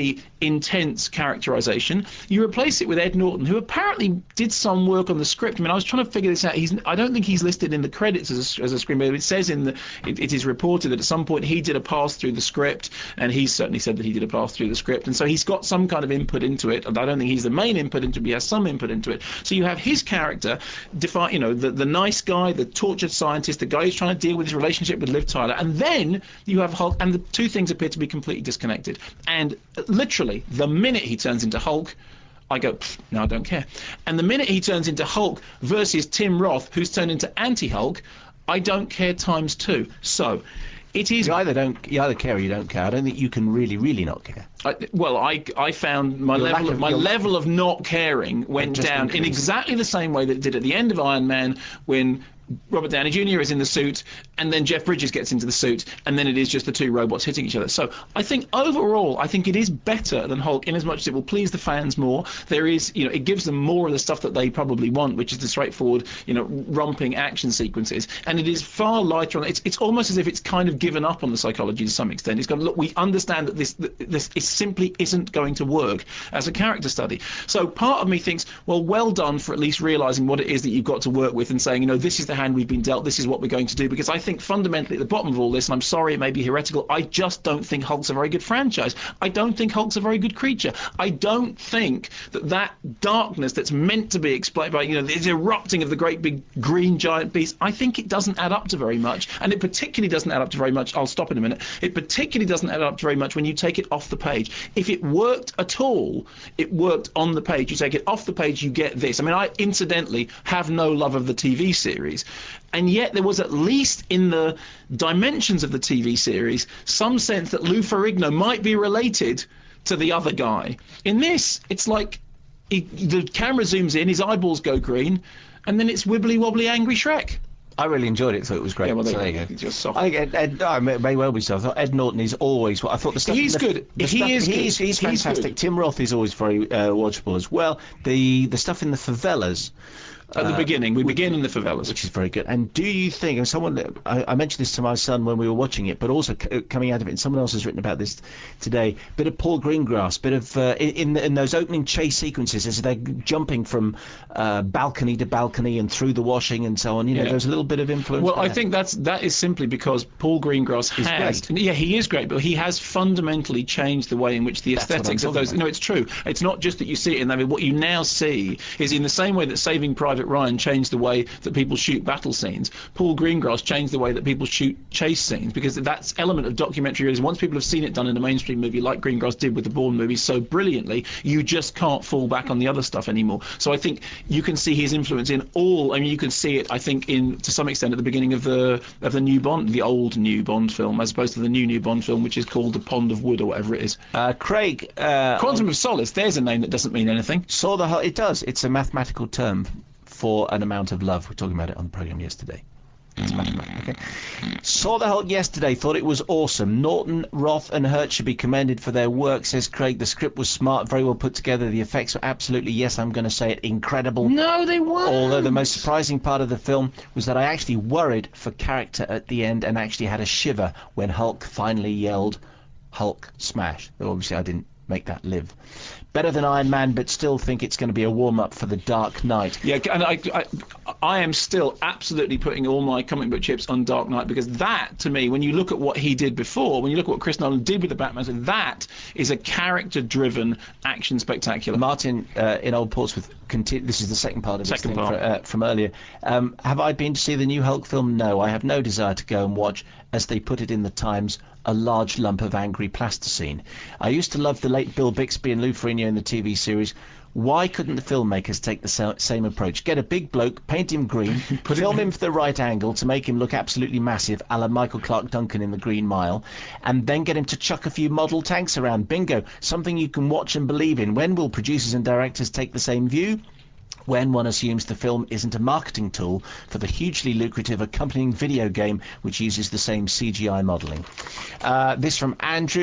[SPEAKER 4] intense characterization. You replace it with Ed Norton, who apparently did some work on the script. I mean, I was trying to figure this out. He's, I don't think he's listed in the credits as a, as a screenwriter. It says in the, it, it is reported that at some point he did a pass through the script, and he's certainly said that he did a pass through the script, and so he's got some kind of input into it. And I don't think he's the main input into it, but he has some input into it. So you have his character, defi- you know, the, the nice guy, the tortured scientist, the guy who's trying to deal with his relationship with Liv Tyler, and then you have Hulk, and the two things appear to be completely disconnected. And literally, the minute he turns into Hulk, I go, no, I don't care. And the minute he turns into Hulk versus Tim Roth, who's turned into anti-Hulk, I don't care times two. So, it is.
[SPEAKER 3] You either don't, you either care or you don't care. I don't think you can really, really not care.
[SPEAKER 4] I, well, I I found my
[SPEAKER 3] Your
[SPEAKER 4] level
[SPEAKER 3] lack
[SPEAKER 4] of,
[SPEAKER 3] of-
[SPEAKER 4] my
[SPEAKER 3] your-
[SPEAKER 4] level of not caring went
[SPEAKER 3] just
[SPEAKER 4] down in
[SPEAKER 3] increased.
[SPEAKER 4] exactly the same way that it did at the end of Iron Man, when Robert Downey Junior is in the suit, and then Jeff Bridges gets into the suit, and then it is just the two robots hitting each other. So I think overall, I think it is better than Hulk, in as much as it will please the fans more. There is, you know, it gives them more of the stuff that they probably want, which is the straightforward, you know, romping action sequences, and it is far lighter on. It's it's almost as if it's kind of given up on the psychology to some extent. It's gone, look, we understand that this that this it simply isn't going to work as a character study. So part of me thinks, well, well done for at least realizing what it is that you've got to work with, and saying, you know, this is the hand we've been dealt, this is what we're going to do, because I think fundamentally at the bottom of all this, and I'm sorry it may be heretical, I just don't think Hulk's a very good franchise. I don't think Hulk's a very good creature. I don't think that that darkness that's meant to be explained by, you know, the erupting of the great big green giant beast, I think it doesn't add up to very much, and it particularly doesn't add up to very much, I'll stop in a minute, it particularly doesn't add up to very much when you take it off the page. If it worked at all, it worked on the page. You take it off the page, you get this. I mean, I incidentally have no love of the T V series, and yet there was at least in the dimensions of the T V series some sense that Lou Ferrigno might be related to the other guy. In this, it's like he, the camera zooms in, his eyeballs go green, and then it's wibbly wobbly angry Shrek.
[SPEAKER 3] I really enjoyed it, so it was great.
[SPEAKER 4] Yeah, well,
[SPEAKER 3] so
[SPEAKER 4] there
[SPEAKER 3] there
[SPEAKER 4] you
[SPEAKER 3] you
[SPEAKER 4] go.
[SPEAKER 3] go.
[SPEAKER 4] Just soft.
[SPEAKER 3] I think Ed, Ed, I may, may well be so. I thought Ed Norton is always. I thought the stuff.
[SPEAKER 4] He's
[SPEAKER 3] the,
[SPEAKER 4] good.
[SPEAKER 3] The
[SPEAKER 4] He
[SPEAKER 3] stuff,
[SPEAKER 4] is good.
[SPEAKER 3] He's, he's
[SPEAKER 4] He's
[SPEAKER 3] fantastic.
[SPEAKER 4] good.
[SPEAKER 3] Tim Roth is always very uh, watchable as well. The the stuff in the favelas.
[SPEAKER 4] At the
[SPEAKER 3] uh,
[SPEAKER 4] beginning, we begin in the favelas.
[SPEAKER 3] Which is very good. And do you think, and someone, I, I mentioned this to my son when we were watching it, but also c- coming out of it, and someone else has written about this today, bit of Paul Greengrass, bit of, uh, in, in those opening chase sequences, as they're jumping from uh, balcony to balcony and through the washing and so on, you know,
[SPEAKER 4] Yeah.
[SPEAKER 3] there's a little bit of influence
[SPEAKER 4] Well,
[SPEAKER 3] there.
[SPEAKER 4] I think that's that is simply because Paul Greengrass
[SPEAKER 3] He's
[SPEAKER 4] has,
[SPEAKER 3] great.
[SPEAKER 4] yeah, he is great, but he has fundamentally changed the way in which the
[SPEAKER 3] That's what I'm
[SPEAKER 4] aesthetics of
[SPEAKER 3] talking
[SPEAKER 4] those.
[SPEAKER 3] about.
[SPEAKER 4] No, it's true. It's not just that you see it in. I mean, what you now see is in the same way that Saving Private Ryan changed the way that people shoot battle scenes. Paul Greengrass changed the way that people shoot chase scenes, because that's element of documentary realism. Once people have seen it done in a mainstream movie like Greengrass did with the Bourne movies so brilliantly, you just can't fall back on the other stuff anymore. So I think you can see his influence in all. I mean, you can see it, I think, in to some extent at the beginning of the of the new Bond, the old new Bond film, as opposed to the new new Bond film, which is called The Pond of Wood or whatever it is.
[SPEAKER 3] Uh, Craig, uh,
[SPEAKER 4] Quantum of Solace. There's a name that doesn't mean anything.
[SPEAKER 3] saw the whole. It does. It's a mathematical term for an amount of love. We were talking about it on the program yesterday. It's mathematical. Okay. Saw the Hulk yesterday. Thought it was awesome. Norton, Roth, and Hurt should be commended for their work, says Craig. The script was smart, very well put together. The effects were absolutely, yes, I'm going to say it, incredible.
[SPEAKER 4] No, they weren't.
[SPEAKER 3] Although the most surprising part of the film was that I actually worried for character at the end and actually had a shiver when Hulk finally yelled, Hulk smash. Though obviously I didn't make that live. Better than Iron Man, but still think it's going to be a warm-up for The Dark Knight.
[SPEAKER 4] Yeah, and I, I, I am still absolutely putting all my comic book chips on Dark Knight, because that, to me, when you look at what he did before, when you look at what Chris Nolan did with the Batman, so that is a character-driven action spectacular.
[SPEAKER 3] Martin uh, in Old Portsmouth, conti- this is the second part of this
[SPEAKER 4] Second
[SPEAKER 3] thing
[SPEAKER 4] part.
[SPEAKER 3] fro- uh, from earlier. Um, have I been to see the new Hulk film? No, I have no desire to go and watch, as they put it in the Times, a large lump of angry plasticine. I used to love the late Bill Bixby and Lou Ferrigno in the T V series. Why couldn't the filmmakers take the sa- same approach? Get a big bloke, paint him green, film him for the right angle to make him look absolutely massive, a la Michael Clark Duncan in The Green Mile, and then get him to chuck a few model tanks around. Bingo, something you can watch and believe in. When will producers and directors take the same view? When one assumes the film isn't a marketing tool for the hugely lucrative accompanying video game which uses the same C G I modelling. Uh, this from Andrew.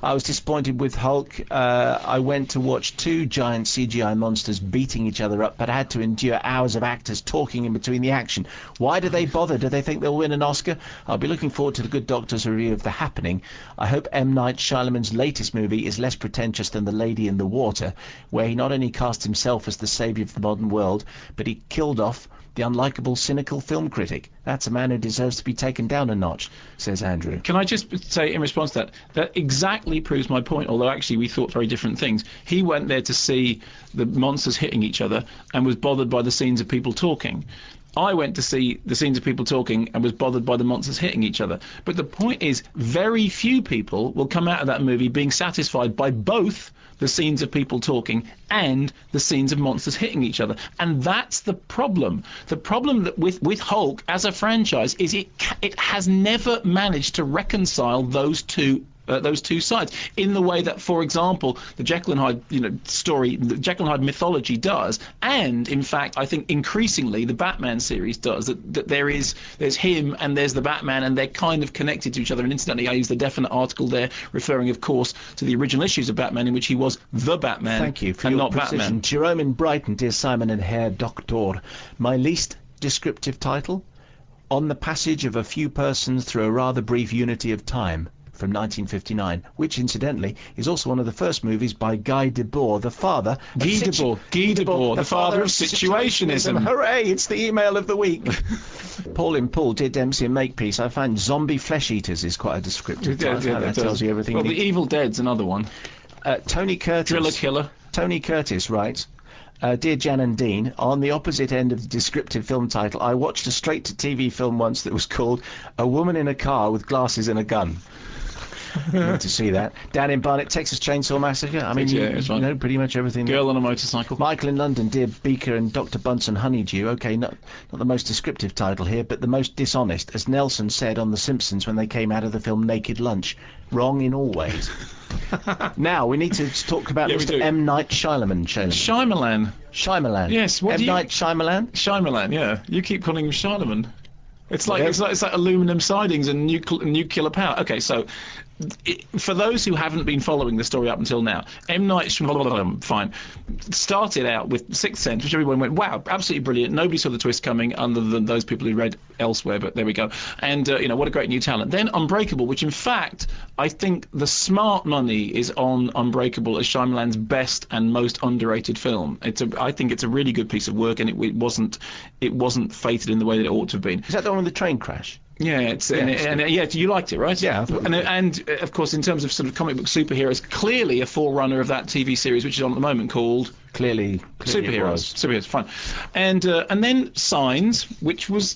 [SPEAKER 3] I was disappointed with Hulk. Uh, I went to watch two giant C G I monsters beating each other up, but I had to endure hours of actors talking in between the action. Why do they bother? Do they think they'll win an Oscar? I'll be looking forward to the Good Doctor's review of The Happening. I hope M. Night Shyamalan's latest movie is less pretentious than The Lady in the Water, where he not only cast himself as the saviour of the modern world, but he killed off the unlikable, cynical film critic. That's a man who deserves to be taken down a notch, says Andrew.
[SPEAKER 4] Can I just say in response to that, that exactly proves my point, although actually we thought very different things. He went there to see the monsters hitting each other and was bothered by the scenes of people talking. I went to see the scenes of people talking and was bothered by the monsters hitting each other. But the point is, very few people will come out of that movie being satisfied by both the scenes of people talking and the scenes of monsters hitting each other. And that's the problem. The problem that with, with Hulk as a franchise is it ca- it has never managed to reconcile those two Uh, those two sides in the way that, for example, the Jekyll and Hyde, you know, story, the Jekyll and Hyde mythology does, and in fact, I think increasingly the Batman series does. That, that there is, there's him and there's the Batman, and they're kind of connected to each other. And incidentally, I use the definite article there, referring, of course, to the original issues of Batman, in which he was the Batman.
[SPEAKER 3] Thank you for
[SPEAKER 4] and
[SPEAKER 3] your
[SPEAKER 4] not
[SPEAKER 3] precision.
[SPEAKER 4] Batman.
[SPEAKER 3] Jerome in Brighton, dear Simon and Herr Doctor, my least descriptive title: On the Passage of a Few Persons Through a Rather Brief Unity of Time, from nineteen fifty-nine, which incidentally is also one of the first movies by Guy Debord, the father
[SPEAKER 4] Guy
[SPEAKER 3] of situ-
[SPEAKER 4] Debord, Guy Debord, the father of situationism.
[SPEAKER 3] Hooray, it's the email of the week. Paul in Paul, dear Dempsey and Makepeace, I find zombie flesh eaters is quite a descriptive
[SPEAKER 4] Yeah,
[SPEAKER 3] title.
[SPEAKER 4] yeah,
[SPEAKER 3] that
[SPEAKER 4] that
[SPEAKER 3] tells
[SPEAKER 4] does.
[SPEAKER 3] you everything
[SPEAKER 4] Well,
[SPEAKER 3] you
[SPEAKER 4] the
[SPEAKER 3] need.
[SPEAKER 4] Evil Dead's another one.
[SPEAKER 3] Uh, Tony Curtis.
[SPEAKER 4] Driller Killer.
[SPEAKER 3] Tony Curtis writes, uh, Dear Jan and Dean, on the opposite end of the descriptive film title, I watched a straight-to-T V film once that was called A Woman in a Car with Glasses and a Gun. You need to see that. Dan in Barnet, Texas Chainsaw Massacre. I mean,
[SPEAKER 4] Yeah,
[SPEAKER 3] you,
[SPEAKER 4] it's
[SPEAKER 3] you
[SPEAKER 4] fine.
[SPEAKER 3] know pretty much everything.
[SPEAKER 4] Girl on a motorcycle.
[SPEAKER 3] Michael in London, Dear Beaker and Doctor Bunsen Honeydew. Okay, not, not the most descriptive title here, but the most dishonest, as Nelson said on The Simpsons when they came out of the film Naked Lunch. Wrong in all ways. Now, we need to talk about
[SPEAKER 4] Yeah, we
[SPEAKER 3] Mister
[SPEAKER 4] do.
[SPEAKER 3] M. Night Shyamalan. Shyamalan.
[SPEAKER 4] Shyamalan.
[SPEAKER 3] Shyamalan.
[SPEAKER 4] Yes, what
[SPEAKER 3] M.
[SPEAKER 4] do you-
[SPEAKER 3] Night Shyamalan?
[SPEAKER 4] Shyamalan, yeah. You keep calling him Shyamalan. It's like,
[SPEAKER 3] Yeah.
[SPEAKER 4] it's like it's like aluminum sidings and nucle- nuclear power. Okay, so it, for those who haven't been following the story up until now, M. Night Shyamalan, fine, started out with Sixth Sense, which everyone went, wow, absolutely brilliant. Nobody saw the twist coming, other than those people who read elsewhere. But there we go. And uh, you know, what a great new talent. Then Unbreakable, which in fact I think the smart money is on Unbreakable as Shyamalan's best and most underrated film. It's a, I think it's a really good piece of work, and it, it wasn't, it wasn't fated in the way that it ought to have been.
[SPEAKER 3] Is that the one with the train crash?
[SPEAKER 4] Yeah, it's and,
[SPEAKER 3] it's
[SPEAKER 4] and, and yeah, you liked it, right?
[SPEAKER 3] Yeah, I thought it
[SPEAKER 4] and
[SPEAKER 3] was
[SPEAKER 4] and uh, of course, in terms of sort of comic book superheroes, clearly a forerunner of that T V series which is on at the moment called
[SPEAKER 3] Clearly, clearly it
[SPEAKER 4] Superheroes.
[SPEAKER 3] was.
[SPEAKER 4] Superheroes, fine. And uh, and then Signs, which was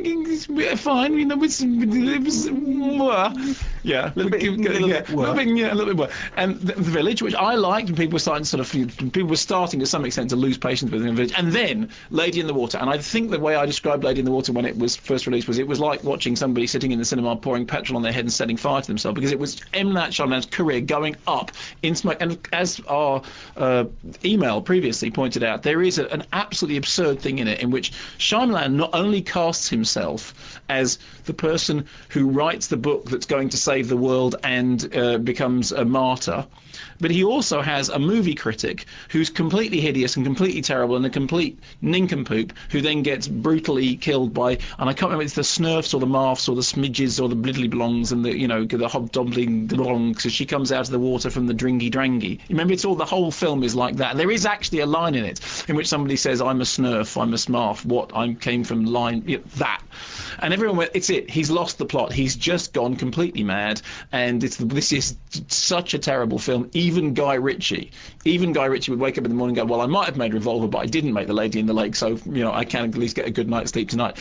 [SPEAKER 4] mm, fine. You know, it was, it was uh, yeah, a
[SPEAKER 3] Little bit- little
[SPEAKER 4] yeah,
[SPEAKER 3] bit
[SPEAKER 4] a little
[SPEAKER 3] were.
[SPEAKER 4] bit, yeah, a little bit. More. And the, the Village, which I liked, and people were starting to sort of people were starting to some extent to lose patience with the Village. And then Lady in the Water. And I think the way I described Lady in the Water when it was first released was it was like watching somebody sitting in the cinema pouring petrol on their head and setting fire to themselves, because it was M. Night Shyamalan's career going up in smoke. And as our uh, email previously pointed out, there is a, an absolutely absurd thing in it in which Shyamalan not only casts himself as the person who writes the book that's going to save the world and uh, becomes a martyr, but he also has a movie critic who's completely hideous and completely terrible and a complete nincompoop who then gets brutally killed by, and I can't remember if it's the Smurfs or the Marfs or the Smidges or the Bliddly Blongs and the, you know, the Hobdobbling Blongs, so she comes out of the water from the Dringy Drangy. Remember, it's all, the whole film is like that. There is actually a line in it in which somebody says, I'm a Smurf, I'm a Smarf, what, I came from line, you know, that. And everyone went, it's it, he's lost the plot, he's just gone completely mad, and it's this is such a terrible film. Even Guy Ritchie, even Guy Ritchie would wake up in the morning and go, well, I might have made Revolver, but I didn't make The Lady in the Lake, so, you know, I can at least get a good night's sleep tonight.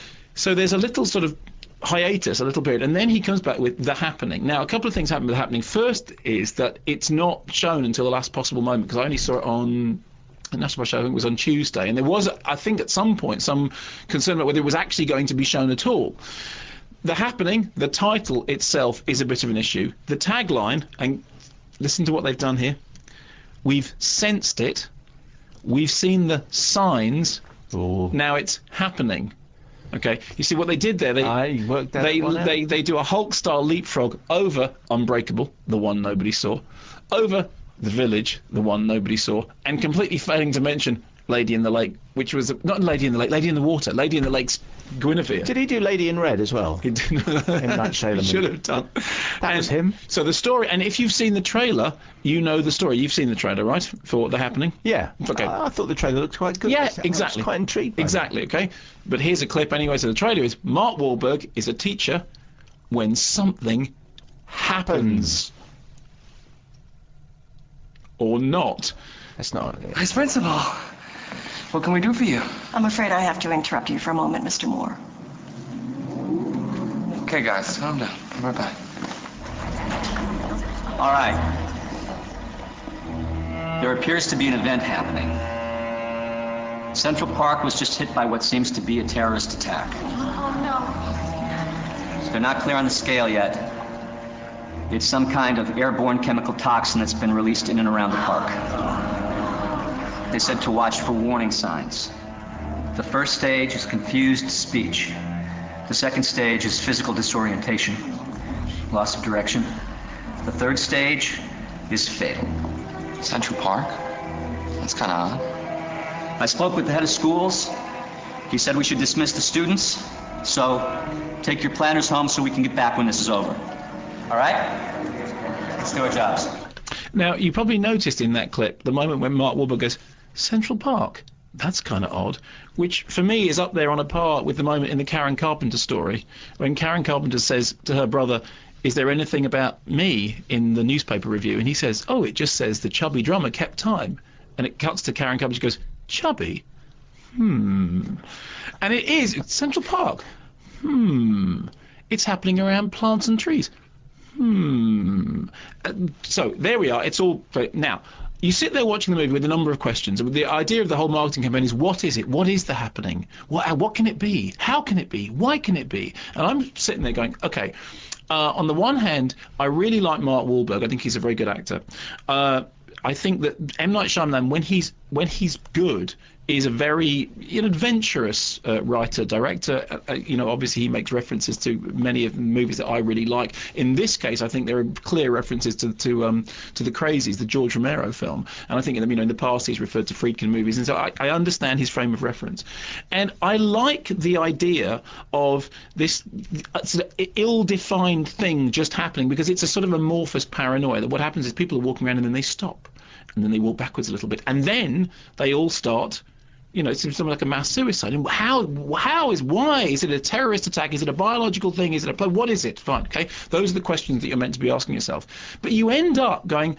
[SPEAKER 4] So there's a little sort of hiatus, a little period, and then he comes back with The Happening. Now, a couple of things happen with The Happening. First is that it's not shown until the last possible moment, because I only saw it on the National Show, I think it was on Tuesday, and there was, I think, at some point, some concern about whether it was actually going to be shown at all. The Happening, the title itself, is a bit of an issue. The tagline, and listen to what they've done here, we've sensed it, we've seen the signs,
[SPEAKER 3] Oh.
[SPEAKER 4] now it's happening. Okay, you see what they did there? They
[SPEAKER 3] I worked that
[SPEAKER 4] they
[SPEAKER 3] one out.
[SPEAKER 4] they they do a Hulk-style leapfrog over Unbreakable, the one nobody saw, over The Village, the one nobody saw, and completely failing to mention Lady in the Lake, which was not Lady in the Lake, Lady in the Water, Lady in the Lake's Guinevere.
[SPEAKER 3] Did he do Lady in Red as well?
[SPEAKER 4] He did.
[SPEAKER 3] Night Shyamalan.
[SPEAKER 4] He should have done.
[SPEAKER 3] That
[SPEAKER 4] And
[SPEAKER 3] was him.
[SPEAKER 4] So the story, and if you've seen the trailer, you know the story. You've seen the trailer, right, for The Happening?
[SPEAKER 3] Yeah.
[SPEAKER 4] Okay.
[SPEAKER 3] I, I thought the trailer looked quite good.
[SPEAKER 4] Yeah,
[SPEAKER 3] I was
[SPEAKER 4] exactly.
[SPEAKER 3] quite intrigued by
[SPEAKER 4] Exactly, okay? But here's a clip anyway. So the trailer is Mark Wahlberg is a teacher when something happens. Or not.
[SPEAKER 3] that. That's not.
[SPEAKER 7] Vice Principal, what can we do for you?
[SPEAKER 8] I'm afraid I have to interrupt you for a moment, Mister Moore.
[SPEAKER 7] Okay, guys, calm down. I'm right back.
[SPEAKER 9] All right. There appears to be an event happening. Central Park was just hit by what seems to be a terrorist attack.
[SPEAKER 8] Oh,
[SPEAKER 9] They're not clear on the scale yet. It's some kind of airborne chemical toxin that's been released in and around the park. They said to watch for warning signs. The first stage is confused speech. The second stage is physical disorientation, loss of direction. The third stage is fatal.
[SPEAKER 7] Central Park? That's kind of odd.
[SPEAKER 9] I spoke with the head of schools. He said we should dismiss the students. So take your planners home so we can get back when this is over. All right? Let's do our jobs.
[SPEAKER 4] Now, you probably noticed in that clip the moment when Mark Wahlberg goes, Central Park? That's kind of odd. Which, for me, is up there on a par with the moment in the Karen Carpenter story when Karen Carpenter says to her brother, is there anything about me in the newspaper review? And he says, oh, it just says the chubby drummer kept time. And it cuts to Karen Carpenter. She goes, chubby? Hmm. And it is. It's Central Park. Hmm. It's happening around plants and trees. Hmm. Uh, so there we are. It's all now. You sit there watching the movie with a number of questions. The idea of the whole marketing campaign is, what is it? What is the happening? What what can it be? How can it be? Why can it be? And I'm sitting there going, okay. Uh, on the one hand, I really like Mark Wahlberg. I think he's a very good actor. Uh, I think that M. Night Shyamalan, when he's when he's good, is a very you know, adventurous uh, writer, director. Uh, you know, obviously he makes references to many of the movies that I really like. In this case, I think there are clear references to to um to the Crazies, the George Romero film, and I think you know in the past he's referred to Friedkin movies, and so I, I understand his frame of reference, and I like the idea of this uh, sort of ill-defined thing just happening because it's a sort of amorphous paranoia that what happens is people are walking around and then they stop. And then they walk backwards a little bit, and then they all start, you know, it's something like a mass suicide. And how, how is, why? Is it a terrorist attack? Is it a biological thing? Is it a play? What is it? Fine, okay? Those are the questions that you're meant to be asking yourself. But you end up going,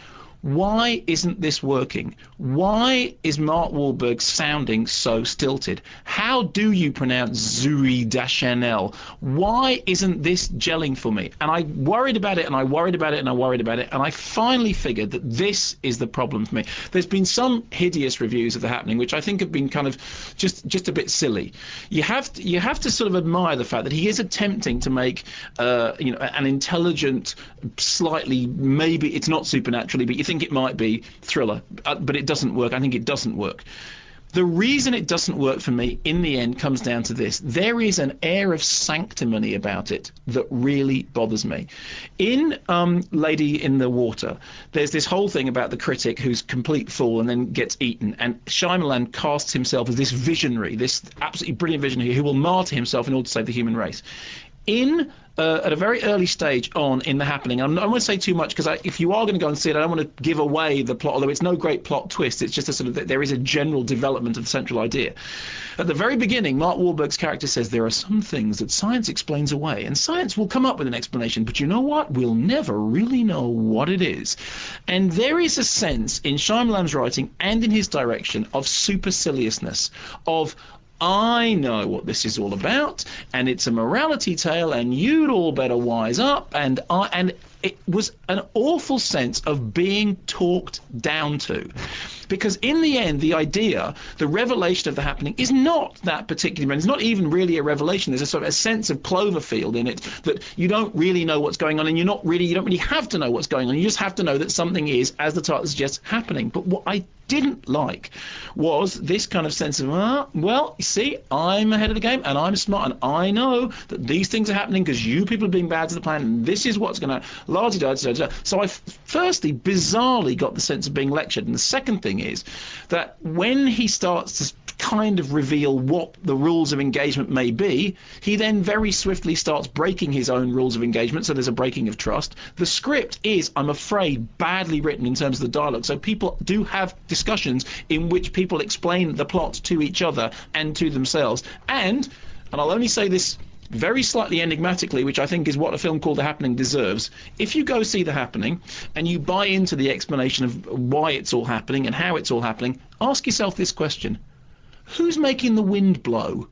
[SPEAKER 4] why isn't this working? Why is Mark Wahlberg sounding so stilted? How do you pronounce Zooey Deschanel? Why isn't this gelling for me? And I worried about it, and I worried about it, and I worried about it, and I finally figured that this is the problem for me. There's been some hideous reviews of The Happening, which I think have been kind of just just a bit silly. You have to, you have to sort of admire the fact that he is attempting to make uh, you know an intelligent, slightly, maybe it's not supernaturally, but you think think it might be thriller, uh, but it doesn't work. I think it doesn't work. The reason it doesn't work for me in the end comes down to this. There is an air of sanctimony about it that really bothers me. In um, Lady in the Water, there's this whole thing about the critic who's complete fool and then gets eaten, and Shyamalan casts himself as this visionary, this absolutely brilliant visionary who will martyr himself in order to save the human race. In Uh, at a very early stage on in The Happening, I'm, I won't say too much because if you are going to go and see it, I don't want to give away the plot, although it's no great plot twist. It's just a sort of, there is a general development of the central idea. At the very beginning, Mark Wahlberg's character says there are some things that science explains away, and science will come up with an explanation, but you know what? We'll never really know what it is. And there is a sense in Shyamalan's writing and in his direction of superciliousness, of I know what this is all about, and it's a morality tale, and you'd all better wise up, and I, and it was an awful sense of being talked down to. Because in the end, the idea, the revelation of the happening is not that particularly, it's not even really a revelation. There's a sort of a sense of Cloverfield in it that you don't really know what's going on, and you're not really, you don't really have to know what's going on. You just have to know that something is, as the title suggests, happening. But what I didn't like was this kind of sense of, ah, well, you see, I'm ahead of the game, and I'm smart, and I know that these things are happening because you people are being bad to the planet, and this is what's going to, la-di-da, da-da-da. So I f- firstly, bizarrely got the sense of being lectured, and the second thing is that when he starts to kind of reveal what the rules of engagement may be, he then very swiftly starts breaking his own rules of engagement, so there's a breaking of trust. The script is, I'm afraid, badly written in terms of the dialogue, so people do have discussions in which people explain the plot to each other and to themselves. And, and I'll only say this very slightly enigmatically, which I think is what a film called The Happening deserves, if you go see The Happening and you buy into the explanation of why it's all happening and how it's all happening, ask yourself this question: who's making the wind blow?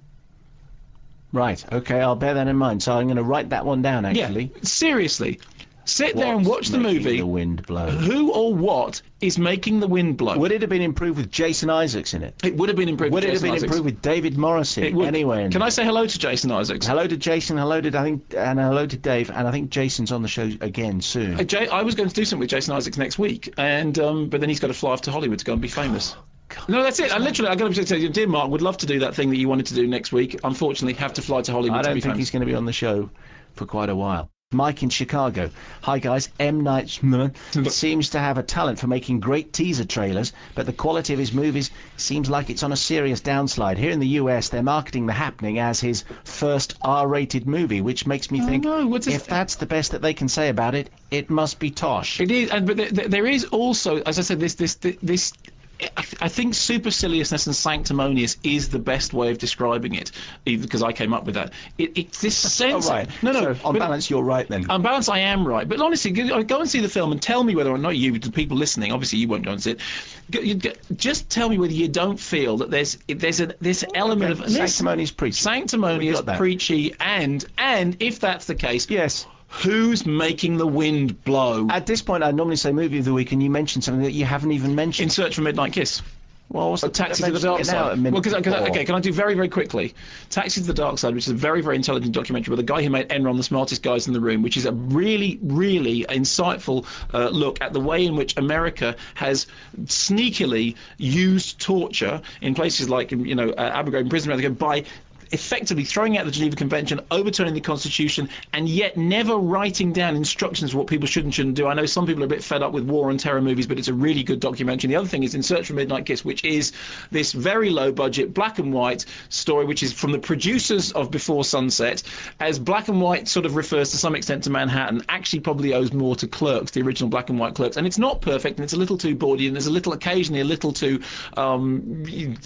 [SPEAKER 3] Right, okay, I'll bear that in mind. So I'm going to write that one down, actually.
[SPEAKER 4] Yeah, seriously. Sit
[SPEAKER 3] What's
[SPEAKER 4] there and watch the
[SPEAKER 3] making
[SPEAKER 4] movie.
[SPEAKER 3] the wind blow?
[SPEAKER 4] Who or what is making the wind blow?
[SPEAKER 3] Would it have been improved with Jason Isaacs in it?
[SPEAKER 4] It would have been improved
[SPEAKER 3] Would
[SPEAKER 4] with
[SPEAKER 3] it have
[SPEAKER 4] Jason
[SPEAKER 3] been
[SPEAKER 4] Isaacs.
[SPEAKER 3] improved with David Morrissey?
[SPEAKER 4] It would.
[SPEAKER 3] Anyway.
[SPEAKER 4] Can I say hello to Jason Isaacs?
[SPEAKER 3] Hello to Jason, hello to, I think, and hello to Dave, and I think Jason's on the show again soon.
[SPEAKER 4] Uh, Jay, I was going to do something with Jason Isaacs next week, and um, but then he's got to fly off to Hollywood to go and be famous.
[SPEAKER 3] God.
[SPEAKER 4] No, that's it. I literally, I got to say, dear Mark, would love to do that thing that you wanted to do next week. Unfortunately, have to fly to Hollywood
[SPEAKER 3] I
[SPEAKER 4] to
[SPEAKER 3] don't
[SPEAKER 4] be
[SPEAKER 3] think
[SPEAKER 4] famous.
[SPEAKER 3] he's going to be on the show for quite a while. Mike in Chicago. Hi guys, M. Night Shyamalan seems to have a talent for making great teaser trailers, but the quality of his movies seems like it's on a serious downslide. Here in the U S, they're marketing The Happening as his first R-rated movie, which makes me
[SPEAKER 4] Oh,
[SPEAKER 3] think,
[SPEAKER 4] no, what's
[SPEAKER 3] if
[SPEAKER 4] this-
[SPEAKER 3] that's the best that they can say about it, it must be tosh.
[SPEAKER 4] It is, and but there, there is also, as I said, this this this. this I, I think superciliousness and sanctimonious is the best way of describing it, even because I came up with that. It, it's this sense.
[SPEAKER 3] Oh, right.
[SPEAKER 4] No, no.
[SPEAKER 3] So, on
[SPEAKER 4] but-
[SPEAKER 3] balance, you're right then.
[SPEAKER 4] On balance, I am right. But honestly, go, go and see the film and tell me whether or not you, the people listening, obviously you won't go and see it. Go, you, go, just tell me whether you don't feel that there's there's a this element
[SPEAKER 3] Okay,
[SPEAKER 4] of this-
[SPEAKER 3] sanctimonious preachy.
[SPEAKER 4] sanctimonious,
[SPEAKER 3] We've got that.
[SPEAKER 4] preachy, and and if that's the case,
[SPEAKER 3] Yes.
[SPEAKER 4] who's making the wind blow?
[SPEAKER 3] At this point, I'd normally say movie of the week, and you mentioned something that you haven't even mentioned.
[SPEAKER 4] In Search for Midnight Kiss.
[SPEAKER 3] Well, what's
[SPEAKER 4] Oh,
[SPEAKER 3] the
[SPEAKER 4] Taxi to the
[SPEAKER 3] mentioning
[SPEAKER 4] Dark
[SPEAKER 3] it now
[SPEAKER 4] Side.
[SPEAKER 3] at minute
[SPEAKER 4] Well, cause, 'cause,
[SPEAKER 3] four?
[SPEAKER 4] okay, can I do very, very quickly? Taxi to the Dark Side, which is a very, very intelligent documentary with a guy who made Enron, the smartest guys in the room, which is a really, really insightful uh, look at the way in which America has sneakily used torture in places like, you know, uh, Abu Ghraib prison by effectively throwing out the Geneva Convention, overturning the Constitution, and yet never writing down instructions for what people should and shouldn't do. I know some people are a bit fed up with war and terror movies, but it's a really good documentary. And the other thing is In Search for Midnight Kiss, which is this very low-budget, black and white story, which is from the producers of Before Sunset. As black and white sort of refers to some extent to Manhattan, actually probably owes more to Clerks, the original black and white Clerks. And it's not perfect, and it's a little too bawdy, and there's a little, occasionally a little too um,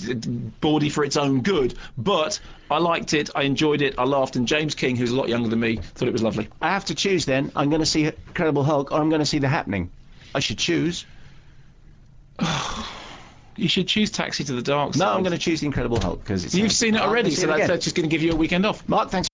[SPEAKER 4] bawdy for its own good. But I liked it, I enjoyed it, I laughed, and James King, who's a lot younger than me, thought it was lovely.
[SPEAKER 3] I have to choose then. I'm going to see Incredible Hulk or I'm going to see The Happening. I should choose.
[SPEAKER 4] You should choose Taxi to the Dark Side.
[SPEAKER 3] No, I'm going to choose The Incredible Hulk because it's.
[SPEAKER 4] You've seen it
[SPEAKER 3] I'm
[SPEAKER 4] already,
[SPEAKER 3] gonna see
[SPEAKER 4] so
[SPEAKER 3] it
[SPEAKER 4] that,
[SPEAKER 3] again.
[SPEAKER 4] that's just going to give you a weekend off.
[SPEAKER 3] Mark, thanks.